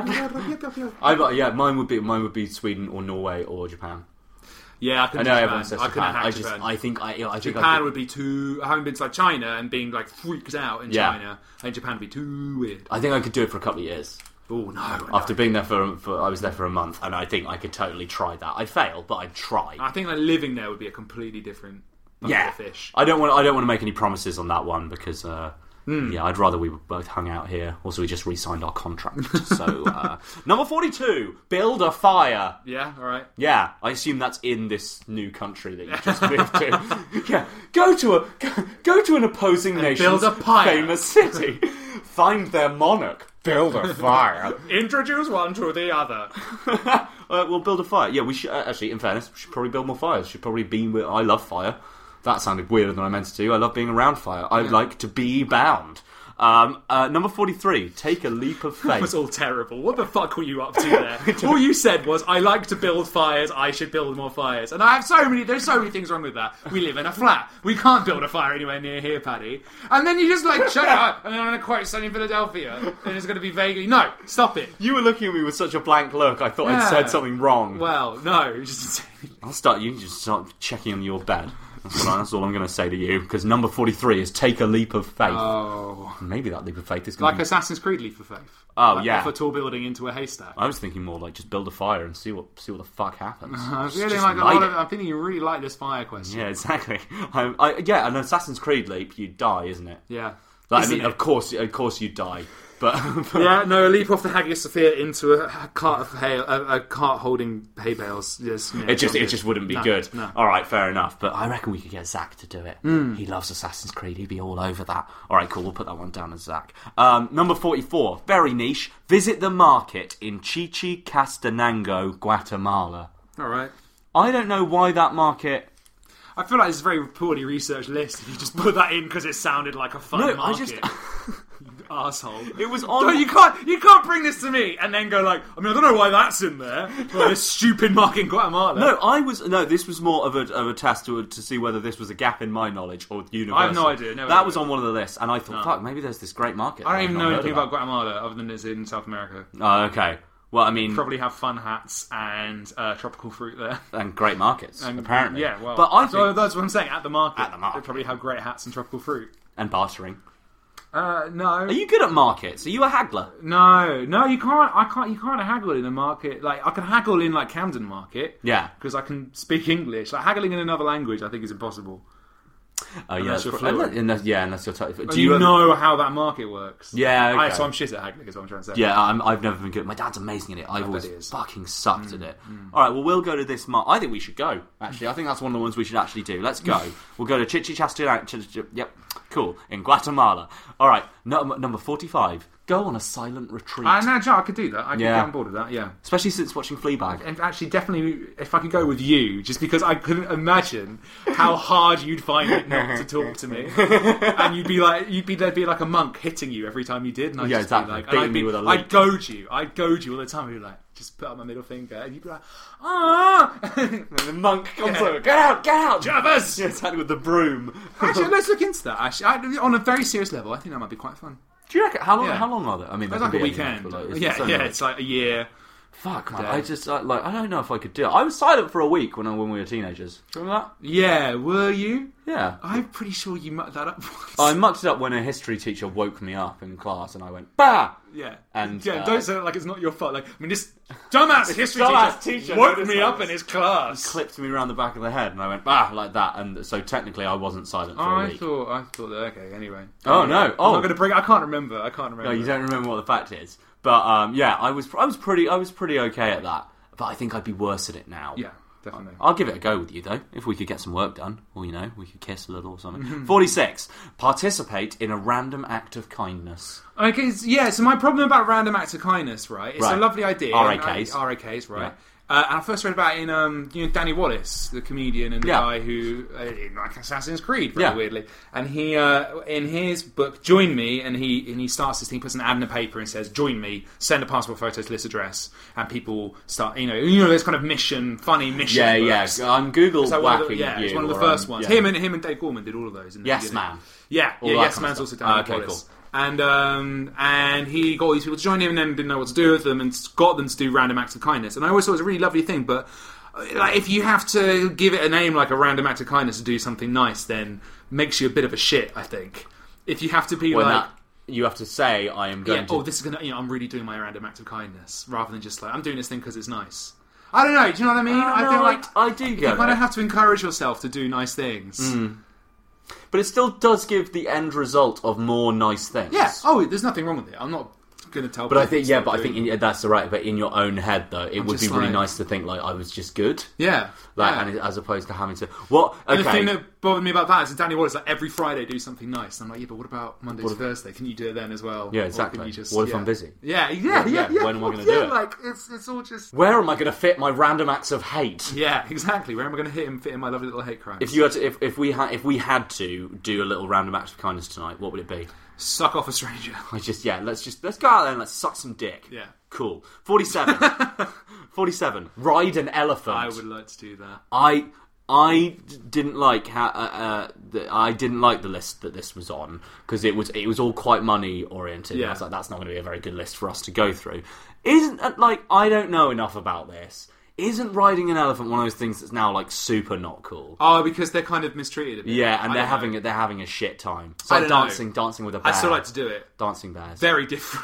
Mine would be Sweden or Norway or Japan. Yeah, I couldn't do Japan. I couldn't hack Japan. I think Japan would be too... I haven't been to like China and being like freaked out in China. I think Japan would be too weird. I think I could do it for a couple of years. Oh, no. After being there I was there for a month, and I think I could totally try that. I'd fail, but I'd try. I think like living there would be a completely different of fish. I don't want to make any promises on that one because I'd rather we both hung out here. Also, we just re-signed our contract. So number 42, build a fire. Yeah, all right. Yeah, I assume that's in this new country that you just moved to. Yeah, go to an opposing nation's build a pyre. famous city. Find their monarch. Build a fire. Introduce one to the other. We'll build a fire. Yeah, we should... actually, in fairness, we should probably build more fires. Should probably be... I love fire. That sounded weirder than I meant it to. I love being around fire. I like to be bound. Number 43, take a leap of faith. That was all terrible. What the fuck were you up to there? All you said was, I like to build fires, I should build more fires. And there's so many things wrong with that. We live in a flat. We can't build a fire anywhere near here, Paddy. And then you just shut up, and then I'm going to quote Sunny in Philadelphia, and it's going to be vaguely, no, stop it. You were looking at me with such a blank look, I thought I'd said something wrong. Well, no, you just start checking on your bed. That's all I'm going to say to you, because number 43 is take a leap of faith. Oh. Maybe that leap of faith is going to be... Assassin's Creed leap of faith. Oh, yeah. Off a tall building into a haystack. I was thinking more like just build a fire and see what the fuck happens. I'm thinking you really like this fire question. Yeah, exactly. An Assassin's Creed leap, you die, isn't it? Yeah. Of course you die. But yeah, no, a leap off the Hagia Sophia into a cart of hay, a cart holding hay bales. Yes, yeah, it just wouldn't be good. No. All right, fair enough. But I reckon we could get Zach to do it. He loves Assassin's Creed. He'd be all over that. All right, cool. We'll put that one down as Zach. Number 44, very niche. Visit the market in Chichicastenango, Guatemala. All right. I don't know why that market. I feel like it's a very poorly researched list. If you just put that in because it sounded like a fun market. Asshole. It was on. No, you can't bring this to me and then go I don't know why that's in there. This stupid market in Guatemala. This was more of a test to see whether this was a gap in my knowledge or universal. I have no idea. That was on one of the lists, and I thought, fuck, maybe there's this great market. I don't even know anything about Guatemala other than it's in South America. Oh, okay. Well, I mean, probably have fun hats and tropical fruit there, and great markets. Apparently, yeah. Well, but so that's what I'm saying. At the market, they probably have great hats and tropical fruit and bartering. No. Are you good at markets? Are you a haggler? No, you can't. You can't haggle in a market. I can haggle in Camden Market. Yeah, because I can speak English. Haggling in another language, I think is impossible. Unless you're Do you know how that market works? Yeah, okay. So I'm shit at haggling, is what I'm trying to say. Yeah, I've never been good. My dad's amazing at it. I've always fucking sucked at it. Alright, well, we'll go to this I think we should go, actually. I think that's one of the ones we should actually do. Let's go. We'll go to Chichicastenango. Yep, cool. In Guatemala. Alright, number 45. Go on a silent retreat. I could do that. I could get on board with that, yeah. Especially since watching Fleabag. And actually, definitely, if I could go with you, just because I couldn't imagine how hard you'd find it not to talk to me. And there'd be a monk hitting you every time you did. And I'd just exactly. Be beating me with a I'd goad you all the time. I'd be just put up my middle finger, and you'd be ah! And the monk comes over, get out! Javas! Yeah, exactly, with the broom. Actually, let's look into that. Actually, on a very serious level, I think that might be quite fun. Do you reckon? How long are they? I mean, it's like a weekend. It's like a year. Fuck, man. I just I don't know if I could do it. I was silent for a week when we were teenagers. Do you remember that? Yeah, were you? Yeah. I'm pretty sure you mucked that up once. I mucked it up when a history teacher woke me up in class and I went, bah! Yeah. And don't say it like it's not your fault. This dumbass history teacher woke me up in his class. He clipped me around the back of the head and I went, bah, like that. And so technically I wasn't silent for a week. I thought that, okay, anyway. Oh, no. I'm not going to bring I can't remember. No, you don't remember what the fact is. But I was pretty okay at that. But I think I'd be worse at it now. Yeah, definitely. I'll give it a go with you though, if we could get some work done, or we could kiss a little or something. 46. Participate in a random act of kindness. Okay, so my problem about random acts of kindness, right? It's a lovely idea. RAKs, right? Yeah. And I first read about it in Danny Wallace, the comedian and the guy who in Assassin's Creed, very weirdly. And he in his book Join Me, and he starts this thing, puts an ad in a paper and says, "Join me, send a passport photo to this address," and people start this kind of funny mission. Books. I'm Google whacking you. It's one of the first ones. Him and Dave Gorman did all of those. Yes Man. Yes Man's also Danny Wallace. Cool. And he got all these people to join him and then didn't know what to do with them and got them to do random acts of kindness. And I always thought it was a really lovely thing, but if you have to give it a name like a random act of kindness to do something nice, then makes you a bit of a shit, I think. If you have to be you have to say, I am going to... this is going to... I'm really doing my random act of kindness, rather than just I'm doing this thing because it's nice. I don't know, do you know what I mean? I feel like... I do get it. You kind of have to encourage yourself to do nice things. Mm. But it still does give the end result of more nice things. Yeah. Oh, there's nothing wrong with it. I'm not going to tell. But I think that's right. But in your own head, though, it would be really nice to think like I was just good. Yeah, and as opposed to having to what. Okay. And the thing that bothered me about that is that Danny Wallace, like every Friday, do something nice. And I'm like, yeah, but what about Monday to Thursday? Can you do it then as well? Yeah, exactly. What if I'm busy? Yeah. When am I going to do it? Like it's all just. Where am I going to fit my random acts of hate? Yeah, exactly. Where am I going to fit in my lovely little hate crimes? If you had to, if we had to do a little random act of kindness tonight, what would it be? Suck off a stranger. Let's go out there and let's suck some dick. Yeah. Cool. 47. 47. Ride an elephant. I would like to do that. I didn't like I didn't like the list that this was on because it was all quite money oriented. Yeah. I was like, that's not going to be a very good list for us to go through. I don't know enough about this. Isn't riding an elephant one of those things that's now like super not cool? Oh, because they're kind of mistreated a bit. Yeah, and they're having a shit time. So dancing with a bear. I still like to do it. Dancing bears. Very different.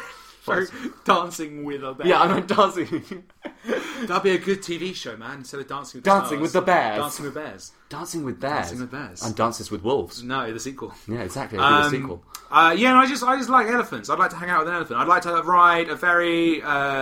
Dancing with a bear. Yeah, I meant dancing. That'd be a good TV show, man. Instead of Dancing with the Bears. Dancing with Bears. Dancing with Bears. Dancing with Bears. And Dances with Wolves. No, the sequel. Yeah, exactly. The sequel. And I just like elephants. I'd like to hang out with an elephant. I'd like to ride a very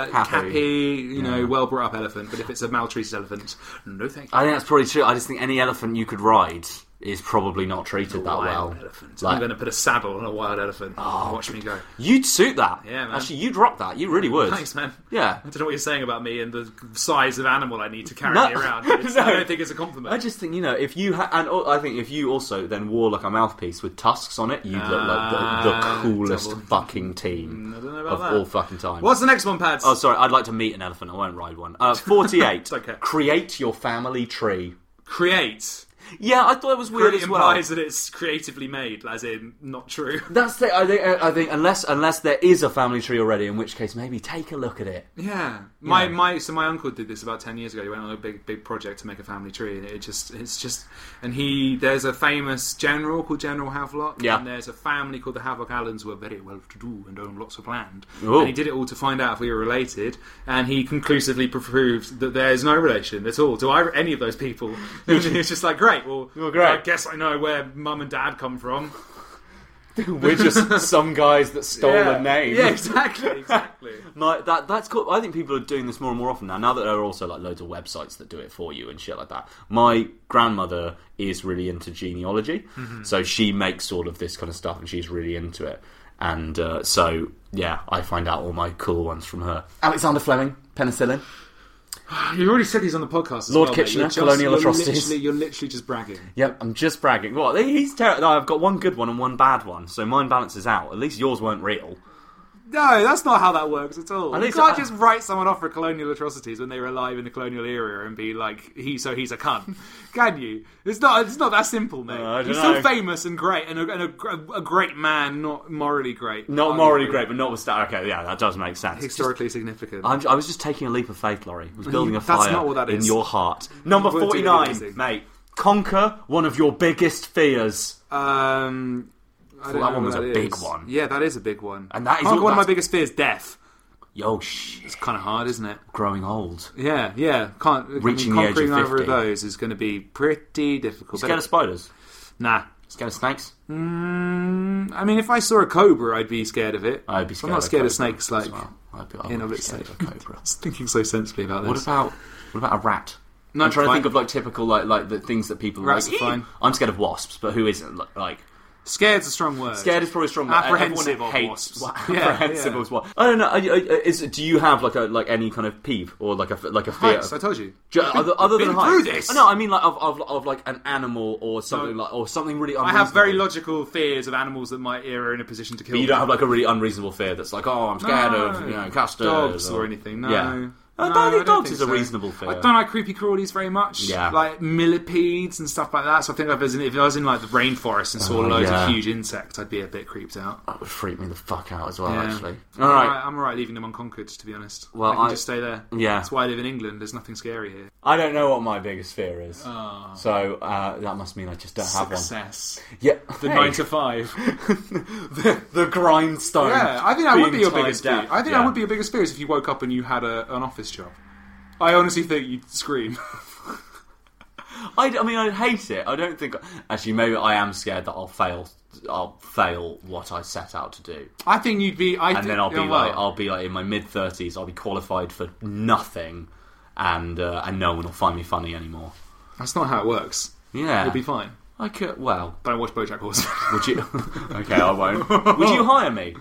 happy, well brought up elephant. But if it's a maltreated elephant, no thank you. I think that's probably true. I just think any elephant you could ride is probably not treated that well. Elephant. I'm going to put a saddle on a wild elephant. Watch me go. You'd suit that. Yeah, man. Actually, you'd rock that. You really would. Thanks, man. Yeah. I don't know what you're saying about me and the size of animal I need to carry me around. I don't think it's a compliment. I just think, if you I think if you also then wore like a mouthpiece with tusks on it, you'd look like the coolest fucking team I don't know about of that. all fucking time. What's the next one, Pads? Oh, sorry. I'd like to meet an elephant. I won't ride one. 48. Okay. Create your family tree. Create. Yeah, I thought it was weird as well. Implies that it's creatively made, as in not true. That's the. I think unless there is a family tree already, in which case maybe take a look at it. Yeah, my uncle did this about 10 years ago. He went on a big project to make a family tree, and there's a famous general called General Havelock, and there's a family called the Havelock Allens who are very well to do and own lots of land. Ooh. And he did it all to find out if we were related, and he conclusively proved that there is no relation at all to any of those people. It's just like great. Well, great. I guess I know where mum and dad come from. We're just some guys that stole a name. Yeah, exactly. That's cool. I think people are doing this more and more often now. Now that there are also like loads of websites that do it for you and shit like that. My grandmother is really into genealogy, so she makes all of this kind of stuff, and she's really into it. And so I find out all my cool ones from her. Alexander Fleming, penicillin. You already said he's on the podcast as Lord Kitchener, colonial atrocities. You're literally just bragging. Yep, I'm just bragging. Well, he's terrible. No, I've got one good one and one bad one, so mine balances out. At least yours weren't real. No, that's not how that works at all. You can't just write someone off for colonial atrocities when they were alive in the colonial era and be like, he's a cunt. Can you? It's not that simple, mate. He's still famous and great, and a great man, not morally great. Not morally great, but not with okay, yeah, that does make sense. Historically significant. I was just taking a leap of faith, Laurie. I was building a fire that's not what that is. In your heart. Number 49, mate. Conquer one of your biggest fears. I thought that one was a big one. Yeah, that is a big one. And that is one of my biggest fears, death. Yo, shit. It's kind of hard, isn't it? Growing old. Yeah. Reaching the age of 50. Conquering either of those is going to be pretty difficult. Scared of spiders? Nah. Scared of snakes? I mean, if I saw a cobra, I'd be scared of it. I'd be scared. I'm not scared of snakes, like, in of itself. I was thinking so sensibly about this. What about a rat? No, I'm trying to think of like typical like the things that people Rats like. Are fine. I'm scared of wasps, but who isn't like? Scared's a strong word. Scared is probably a strong word. Apprehensive of wasps. Apprehensive of wasps. I don't know. Do you have like any kind of peeve or like a fear? Heights, I told you. Other than heights. Through this. No, I mean like of like an animal or something or something really unreasonable. I have very logical fears of animals that might are in a position to kill. But you don't have like a really unreasonable fear that's like, I'm scared of casters dogs or anything. No. Yeah. No, I think dogs think is a reasonable fear. I don't like creepy crawlies very much. Yeah. Like millipedes and stuff like that. So I think if I was in like the rainforest and saw loads of huge insects, I'd be a bit creeped out. That would freak me the fuck out as well, actually. Alright. I'm alright leaving them unconquered, to be honest. Well, I can just stay there. Yeah. That's why I live in England. There's nothing scary here. I don't know what my biggest fear is. So that must mean I just don't have one. Success. Yeah. The 9 to 5. the grindstone. Yeah, I think that would be your biggest fear. I think that would be your biggest fear is if you woke up and you had an office job. I honestly think you'd scream. I mean, I hate it. I don't think... Actually, maybe I am scared that I'll fail what I set out to do. I think you'd be... then I'll be like in my mid-30s, I'll be qualified for nothing, and no one will find me funny anymore. That's not how it works. Yeah. You'll be fine. I could... Well... Don't watch BoJack Horseman. Would you... Okay, I won't. Would you hire me?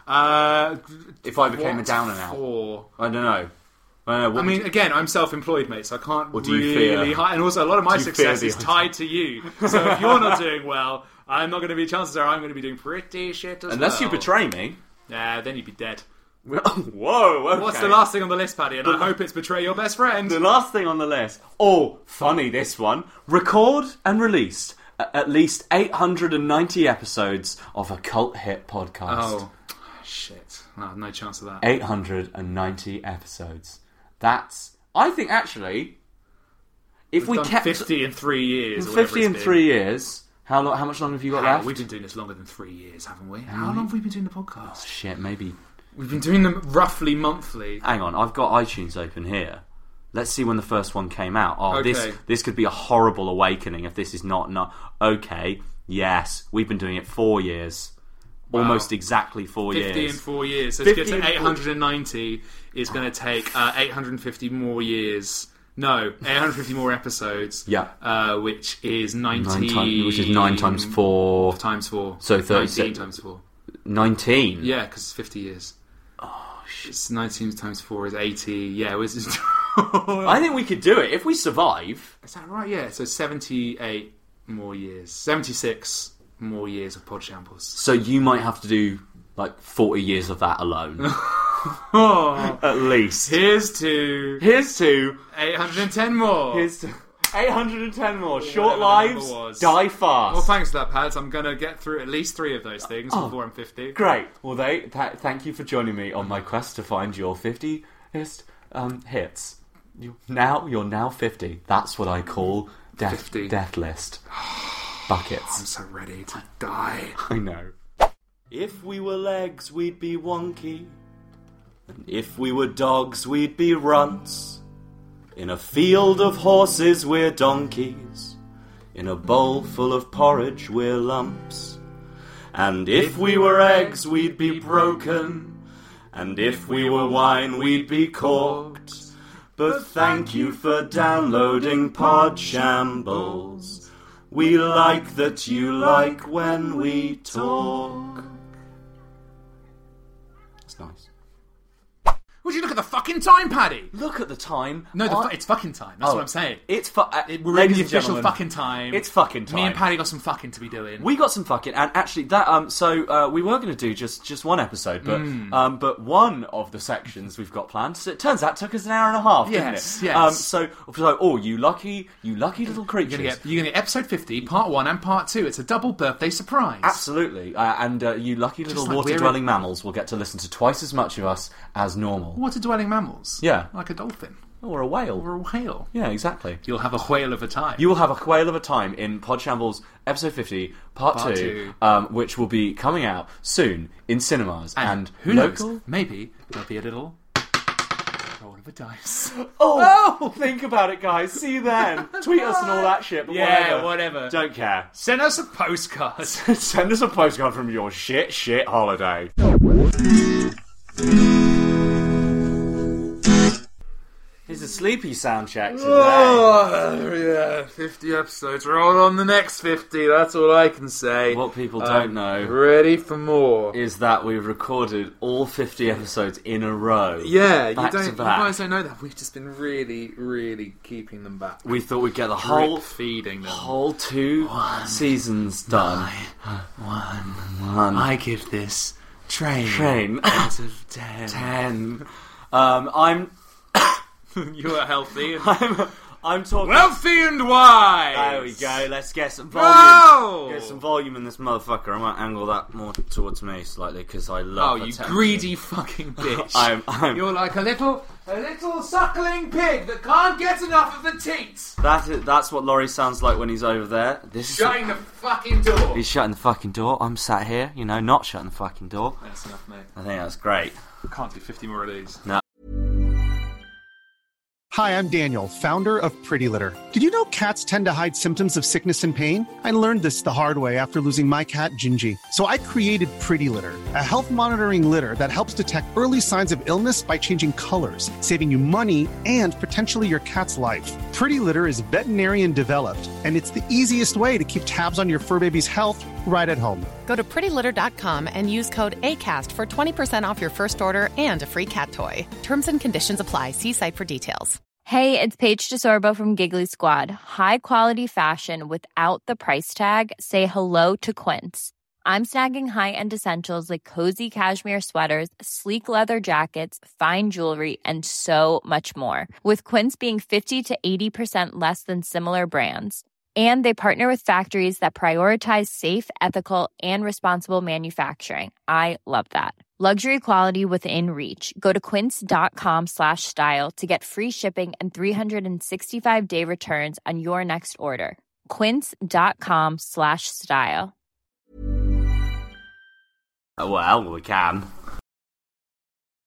If I became a down and out? I don't know. I mean, again, I'm self-employed, mate, so I can't really hire. And also, a lot of my success is tied to you. So if you're not doing well, I'm not going to be... Chances are I'm going to be doing pretty shit as Unless you betray me. Yeah, then you'd be dead. Whoa, okay. What's the last thing on the list, Paddy? And I hope it's betray your best friend. The last thing on the list. Oh, funny this one. Record and release at least 890 episodes of a cult hit podcast. Oh, shit. No chance of that. 890 episodes. That's... I think, actually... If we kept... 50 in 3 years. 50 in 3 years... How much longer have you got left? We've been doing this longer than 3 years, haven't we? How long have we been doing the podcast? Oh, shit, maybe... We've been doing them roughly monthly. Hang on, I've got iTunes open here. Let's see when the first one came out. Oh, okay. This could be a horrible awakening if this is not... Okay, yes, we've been doing it 4 years. Wow. Almost exactly 4 years. 50 in 4 years. So to get to 890 is going to take 850 more years... No, 850 more episodes. Yeah. Which is 19... Which is 9 times 4... Times 4. So 36. 19 times 4. 19? Yeah, because it's 50 years. Oh, shit. It's 19 times 4 is 80. Yeah, it was... I think we could do it if we survive. Is that right? Yeah, so 78 more years. 76 more years of Pod Shambles. So you might have to do, 40 years of that alone. At least. Here's to 810 more. Here's to 810 more. Short lives, die fast. Well, thanks for that, Pads. I'm going to get through at least 3 of those things before I'm 50. Great. Well, thank you for joining me on my quest to find your 50th hits. You're now 50. That's what I call death list. Buckets. I'm so ready to die. I know. If we were legs, we'd be wonky. And if we were dogs, we'd be runts. In a field of horses, we're donkeys. In a bowl full of porridge, we're lumps. And if we were eggs, we'd be broken. And if we were wine, we'd be corked. But thank you for downloading Pod Shambles. We like that you like when we talk. That's nice. Would you look at the fucking time, Paddy? Look at the time. No, it's fucking time. That's what I'm saying. It's we're in the official fucking time. It's fucking time. Me and Paddy got some fucking to be doing. We got some fucking, and actually that so we were going to do just one episode, but one of the sections we've got planned. So it turns out took us an hour and a half, didn't it? Yes. So you lucky little creatures. You're going to get episode 50, part 1 and part 2. It's a double birthday surprise. Absolutely, and you lucky little water-dwelling mammals will get to listen to twice as much of us as normal. Water-dwelling mammals? Yeah. Like a dolphin. Or a whale. Or a whale. Yeah, exactly. You'll have a whale of a time. You will have a whale of a time in Pod Shambles episode 50, part 2, which will be coming out soon in cinemas. And who knows? Maybe there'll be a little roll of a dice. Oh! Think about it, guys. See you then. Tweet us and all that shit. But whatever. Don't care. Send us a postcard. Send us a postcard from your shit holiday. Here's a sleepy sound check today. Oh, yeah, 50 episodes. We're on the next 50, that's all I can say. What people don't know... Ready for more. ...is that we've recorded all 50 episodes in a row. Yeah, you guys don't know that. We've just been really, really keeping them back. We thought we'd get the feeding them. whole 2 seasons done. 1. I give this train out of 10. 10. You are healthy. I'm talking... Wealthy and wise! There we go. Let's get some volume. No! Get some volume in this motherfucker. I might angle that more towards me slightly, because I love you attention. greedy fucking bitch. You're like a little suckling pig that can't get enough of the teats. That's what Laurie sounds like when he's over there. Shutting the fucking door. He's shutting the fucking door. I'm sat here, not shutting the fucking door. That's enough, mate. I think that's great. I can't do 50 more of these. No. Hi, I'm Daniel, founder of Pretty Litter. Did you know cats tend to hide symptoms of sickness and pain? I learned this the hard way after losing my cat, Gingy. So I created Pretty Litter, a health monitoring litter that helps detect early signs of illness by changing colors, saving you money and potentially your cat's life. Pretty Litter is veterinarian developed, and it's the easiest way to keep tabs on your fur baby's health right at home. Go to prettylitter.com and use code ACAST for 20% off your first order and a free cat toy. Terms and conditions apply. See site for details. Hey, it's Paige DeSorbo from Giggly Squad. High quality fashion without the price tag. Say hello to Quince. I'm snagging high-end essentials like cozy cashmere sweaters, sleek leather jackets, fine jewelry, and so much more. With Quince being 50 to 80% less than similar brands. And they partner with factories that prioritize safe, ethical, and responsible manufacturing. I love that. Luxury quality within reach. Go to quince.com/style to get free shipping and 365-day returns on your next order. Quince.com/style. Well, we can.